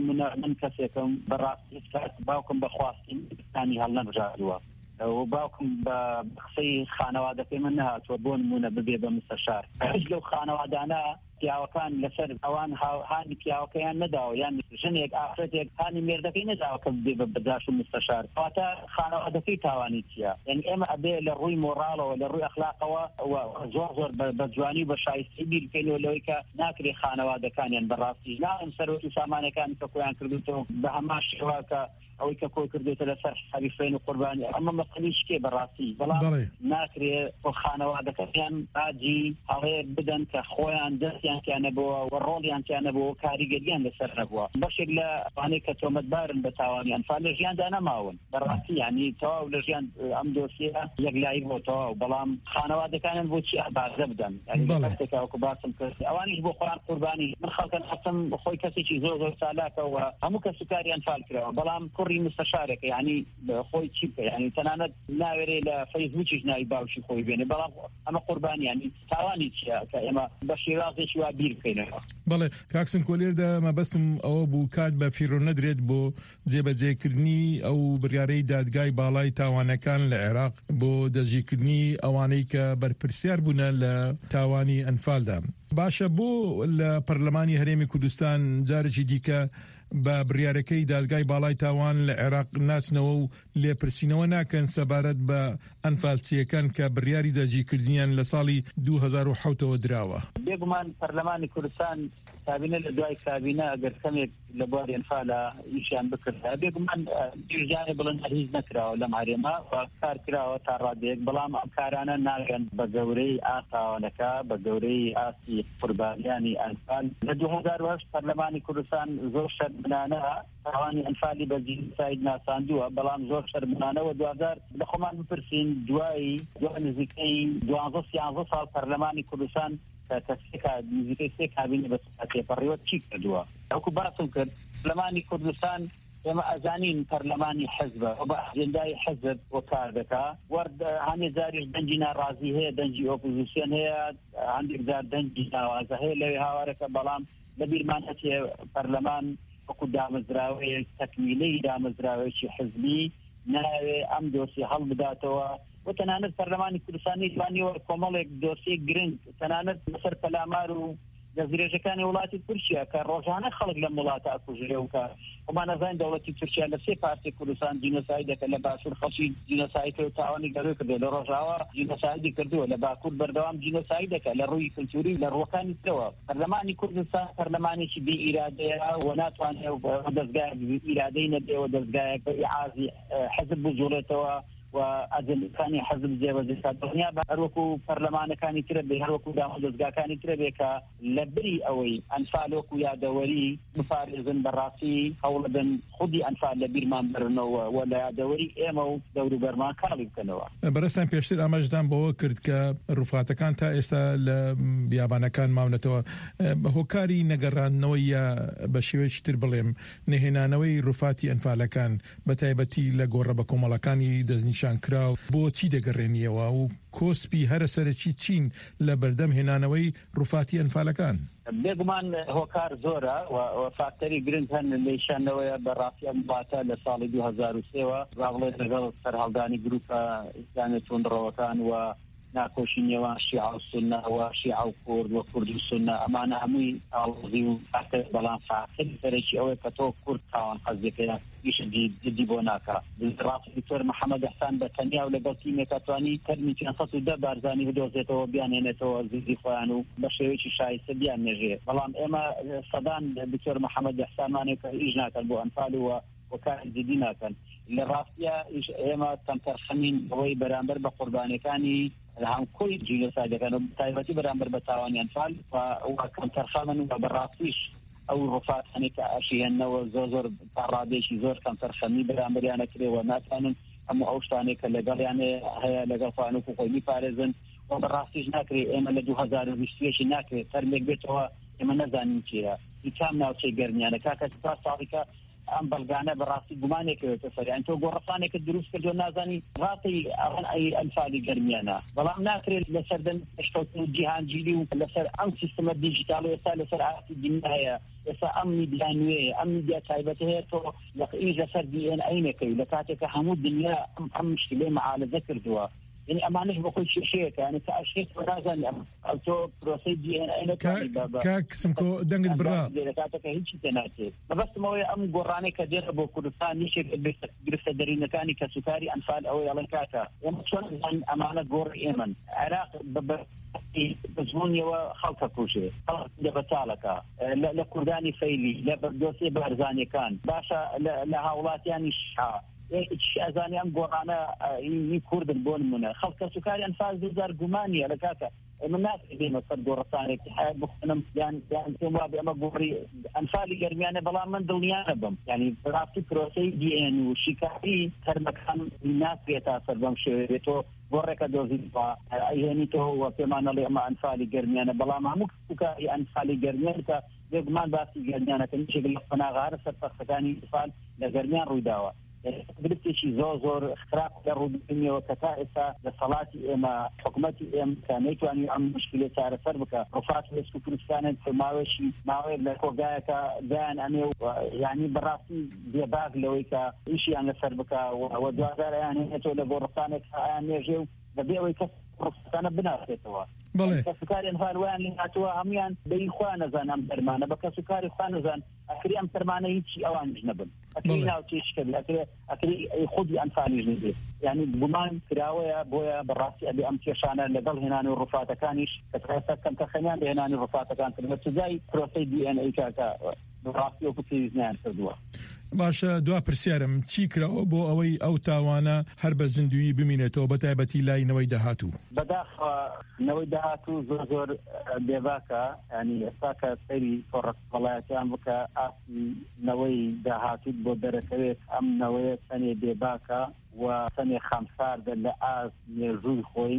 S19: من کەسێکم بەڕاستی باوکم بەخواستنی هەڵ نەبژاردووە و باوکم بە قسەی خانەوادەکەی من نەهاتووە بۆ نمونە ببێ بە مستەشار هیچ لەو خانەوادانە پیاوەکان لەسەر ئەوان هاانی پیاوەکەیان نەداوە یان ژنێک ئافرەتێک هاانی مێردەکەی نەداوە کە بێ بە بەداش و مستەشار کەواتە خانەوادەکەی تاوانی چییە یعنی ئێمە ئەبێ لە ڕووی مۆڕاڵەوە لە ڕووی ئەخلاقەوە زۆر بە جوانی بە شایستی بیر بکەینەوە لەوەی کە ناکرێ خانەوادەکانیان بەڕاستی ناڵم سەرۆت و سامانەکانی کە خۆیان کردوتەوە بە هەمان شێوە کە ئەوەی کە کۆی کردێتە لەسەر حسابی خوێن و قوربانی ئەمە مەسەلەی شکێ بەڕاستی بەڵام ناکرێ بۆ خانەوادەکەیان ئاجی هەڵەیەک بدەن کە خۆیان دەستیان تیانەبووە و ڕۆڵیان تیانەبووە و کاریگەریان لەسەر نەبووە بەشێک لە وانەی کە تۆمەتبارن بە تاوانیان فا لە ژیاندا نەماون بەڕاستی یعنی تەواو لە ژیان ئەم دۆسیە یەکلایی بۆ تەواو بەڵام خانەوادەکانیان بۆچی بازە بدەن کەسێکاوەکو باسم کرد ئەوانیش بۆ خۆیان قوربانی من خەڵکن حەسم خۆی کەسێکی زۆر چالاکەوە هەموو کەس و کاریان فال کراوە بەڵام مستشارك يعني خوي تشيب يعني تناند ناوري لا فيسبوك ناي باوشي خوي بيني بلا اما قربان يعني ثواني كما بشيرازي شو بير كاين
S18: بله كاكسم كولير دا ما بسم او بو كاد بفيرو ندريد بو جێبەجێکردنی ئەو بڕیارەی دادگای باڵای تاوانەکان لە عێراق بۆ دەستگیرکردنی ئەوانەی کە بەرپرسیار بوونە لە تاوانی ئەنفالدا باشە بۆ لە پەرلەمانی هەرێمی کوردستان جارێکی دیکە بە بڕیارەکەی دادگای باڵای تاوان لە عێراق ناسنەوە و لێپرسینەوە ناکەن سەبارەت بە ئەنفالچیەکان کە بڕیاری دەستگیرکردنیان لە ساڵی 2007ەوە دراوە
S19: بێگومان پەرلەمانی کوردستان کابینە لە دوای کابینە ئەگەر کەمێک لە بواری ئەنفالە ئیشیان بکردە بێگومان جیرجانێ بڵند هەرگیز نەکراوە لەم هەرێما کار کراوە تا ڕادێک بەڵام ئەم کارانە ناگەن بە گەورەی ئاساوانەکە بە گەورەی ئاسی قوربانیانی ئەنفال لە 2008 پەرلەمانی کوردستان زۆر شەرمنانە تاوانی ئەنفالی بە جینۆساید ناساندووە بەڵام زۆر شەرمنانەوە 2000 لە خۆمان بپرسین دوای نزیکەی 12 ساڵ پەرلەمانی کوردستان كتسكا نزيكي كابينة بس بريوت شيء كدوا أكو باسم كر برلماني كردستان كما أزانين برلماني حزبه وبأجنداي حزب وكاردكا ورد هاني زاري دنجنا رازي هي دنجي أوبوزيسيون هي عندك زار دنجي نوازه هي لي هاورك بلام لبير مانتي برلمان أكو دامزراوي تكميلي دامزراوي شي حزبي ناوي أم دوسي هل بداتوا وتنانت برلماني كردستاني تواني وكمالك دوسي جرينج تنانت مصر كلامارو جزيرة كان ولاتي تركيا كروجانا خلق لمولاتا أكوجيوكا وما نزين دولتي تركيا لسي بارتي كردستان جينوسايد كلا باشور خشي جينوسايد تعاوني قالوا كده لروجاوا جينوسايد كردوا لباكور بردوام جينوسايد كلا روي كلتوري لروكان توا برلماني كردستان برلماني شي بإرادة وناتواني ودزقاء بإرادين ودزقاء بإعازي حزب بجولتوا وأجل كان حزب زي وزير الدنيا بروكو برلمان كان يتربي هروكو دامزجا كان يتربي كلبري أوي أنفالوكو يا دوري مفارزن براسي حولدن خدي أنفال لبير ما برنو ولا دوري إمو دوري برما كارلي كنوا
S18: برستان بيشتر أمجدان بو كرد كرفعت كان تا إسا بيابانا كان ماونتوا هوكاري نجران نويا بشيوش تربلم نهنا نوي رفاتي أنفال كان بتايبتي لجوربكم على كاني دزني شانكراو بۆ چی دەگەڕێنیەوە و کۆسپی هەرە سەرەکی چین لە بەردەم هێنانەوەی ڕووفاتی ئەنفالەکان
S19: بێگومان هۆکار زۆرە و فاکتەری گرنگ هەن لێشانەوەیە بەڕاستی ئەم وڵاتە لە ساڵی 2003ەوە ڕاوڵێت لەگەڵ سەرهەڵدانی گروپە ئیسلامی تۆندڕەوەکان و ناکۆشی نێوان شیعە و سونە و شیعە و کورد و کورد و سونە ئەمانە هەمووی ئاڵغزی و فاکتەر بەڵام فاکتەری سەرەکی ئەوەیە کە تۆ کورد تاوان حەزێکەیە إيش جدي بوناكا بالرئاسة الدكتور محمد حسان بتنيا ولا بطيمة كتواني ترمي في أنصت الدبر زاني بدوزته وبيانينته زي خوانو بشويش شاي سبيان نجي بلام إما صدان الدكتور محمد حسان ماني كإجنا كان بو أنفال وكان جدينا كان للراسية إما تمترخمين هوي برامبر بقرباني كاني هم كل جيل ساجا كانوا تايبتي برامبر بتاواني أنفال وكان ترخمن وبراسيش أو رفات هنيك أشياء نو زوزر تعرضيش زور كم ترخمي برامبر أنا كده وما كانوا أم أوشتاني كاللجال يعني هي لجال فانو كوي فارزن وبراسيش ناكري إما لدو 2020 ناكري ترميك بيتها إما نزانين كيا يكامنا وشي قرني أنا كاكا صاريكا أم بلغانا براسي قمانيك وتفري أنتو قرصانيك الدروس كدو نازاني غاطي أغن أي أنفالي قرميانا بلام ناكري لسردن اشتوتو جيهان جيلي لسر أم سيستم الديجيتال ويسا لسر عاتي الدنيا يسا أمني بلانوي أمني بيا تايبته تو لقئي لسر دي أن أينكي لكاتك حمود الدنيا أم مشكلة مع لذكر دوا يعني أمانش بقول شيء يعني كأشياء ونازل أو تو بروسيدي أنا
S18: كاكسمكو دنقل برا
S19: كاتك هيك تناتي بس ما هو أم قراني كدير أبو كردستان نيشك برفت درين كاني كسكري أنفال أو يلا كاتا يمكن أن أمانة قر إيمن عراق بزمون يوا خلطة كوشة خلطة دبتالك لا كرداني فيلي لا بدوسي بارزاني كان باشا لهاولات يعني شعا أزاني أم قرانا يكورد البون منا خلق سكري أنفاس دوزار جمانية لكاكا من الناس اللي مصدر قرصاني اتحاد بخنم يعني سوى بأما قوري أنفالي جرميانة بلا من دنيانا بم يعني براسي كروسي دي إن وشيكاري كرمكان الناس يتأثر بم شويتو قرك دوزي با أيهني تو هو بمعنى لما أنفالي جرميانة بلا ما مكسكاري أنفالي جرميانة يجمان باسي جرميانة تنشي بالقناة غارة ستفقتاني إنفال لجرميان رويداوة قلت شيء زور اختراق الروبينية وكتائسة لصلاتي إما حكومتي إما كانيتو أن يعمل مشكلة سارة سربك رفات لسكو كريستانة في ماوشي ماوير لكو جايكا جان أمي يعني براسي ديباغ لويكا إشي أن سربك ودوازار يعني نتو لغورسانك يعني يجيو ببيعوي كسرسانة بناسيتوا
S18: بله
S19: كسكاري انفال وان لناتوا هميان بإخوانا زان أم ترمانا بكسكاري إخوانا زان أكري أم ترمانا يتشي أوان جنبن أكري ناو تيشكبل أكري خودي أنفالي جنبي يعني بمان كراوية بويا براسي أبي أم تيشانا لقل هناني الرفاتة كانيش كتغيسا كم تخنيان لهناني الرفاتة كان كلمة تزاي بروسي دي ان اي كاكا براسي وكتيزنان كردوا
S18: باشە دوا پرسیارم چی کراوە بۆ ئەوەی ئەو تاوانە هەر بە زیندوی بمینێتەوە بە تایبەتی لای نەوەی داهاتوو
S19: بەداخەوە نەوەی داهاتوو زۆر بێباکە ینی ئێستا کە سەیری وڵاتیان بکە ئاسی نەوەی داهاتووت بۆ دەرەکەوێت ئەم نەوەیە سەنێ بێباکە و سەنێ خەمساردە لە ئاز مێژووی خۆی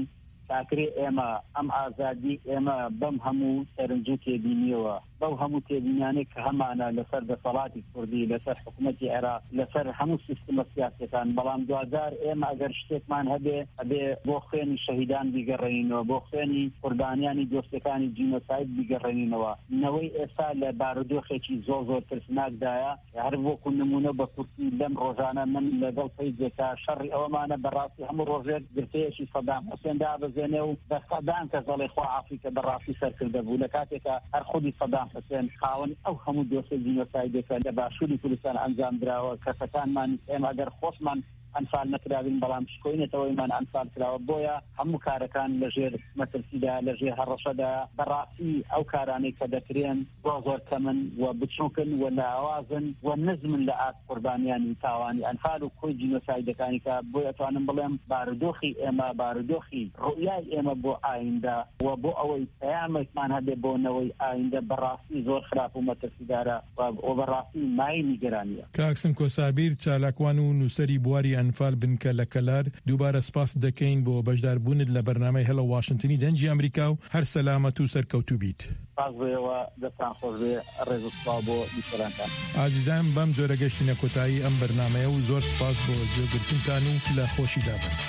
S19: تاکری ئێمە ئەم ئازادی ئێمە بەم هەموو سەرنجوو تێبینیەوە بەو هەموو تێبینیانەی کە هەمانە لەسەر دەسەڵاتی کوردی لەسەر حکوومەتی عێراق لەسەر هەموو سیستەمە سیاسەکان بەڵام دوادار ئێمە ئەگەر شتێکمان هەبێ بۆ خوێنی شەهیدان بیگەڕێنینەوە بۆ خوێنی قوربانیانی دۆستەکانی جینۆساید بیگەڕێنینەوە نەوەی ئێستا لە بارودۆخێکی زۆر ترسناکدایە هەر بۆکو نمونە بە کورتی لەم ڕۆژانە من لەگەڵ پەیزێکە شەڕی ئەوەمانە بەڕاستی هەموو ڕۆژێک گرتەیەکی سەدام حوسێندا بەزێنێ و بە سەدام کە دەڵێ خوا عافیکە بەڕاستی سەرکردە بوو لە کاتێکە هەر خودی سەدام حوسێن خاوەن ئەو هەموو دۆسە جینۆسایدێکە لە باشووری کوردستان ئەنجام درراوە کەسەکانمان ئێمە ئەگەر خۆشمان ئەنفال نەکراوین بەڵام شکۆینێتەوەیمان ئەنفال کراوە بۆیە هەموو کارەکان لەژێر مەترسیدا لەژێر هەڕەشەدا بەڕاستی ئەو کارانەی کە دەکرێن زۆر کەمن و بچووکن و لاوازن و نزمن لە ئات قوربانیانی تاوانی ئەنفال و کۆی جینۆسایدەکانی کە بۆ ئەتوانم بڵێم بارودۆخی ئێمە بارودۆخی ڕوئیای ئێمە بۆ ئایندە و بۆ ئەوەی پەیامێکمان هەبێ بۆ نەوەی ئایندە بەڕاستی زۆر خراپ و مەترسیدارە و بەڕاستی مای نیگەرانیە.
S18: کاکسم کۆسابیر چالاکوان و نووسەری بواری ئەنفال بنکە لە کەلار دووبارە سپاس دەکەین بۆ بەشداربوونت لە بەرنامەی هەڵە واشنگتنی دەنگی ئەمریکا و هەر سەلامەت و سەرکەوتوو بیت.
S19: پاسبێەوە دەستان خۆش بێ ڕێز و سوپاس بۆ بیسەرانتان.
S18: ئازیزان بەم جۆرە گەشتینە کۆتایی ئەم بەرنامەیە و زۆر سپاس بۆ جێگرتنتان و لە خۆشی دابن.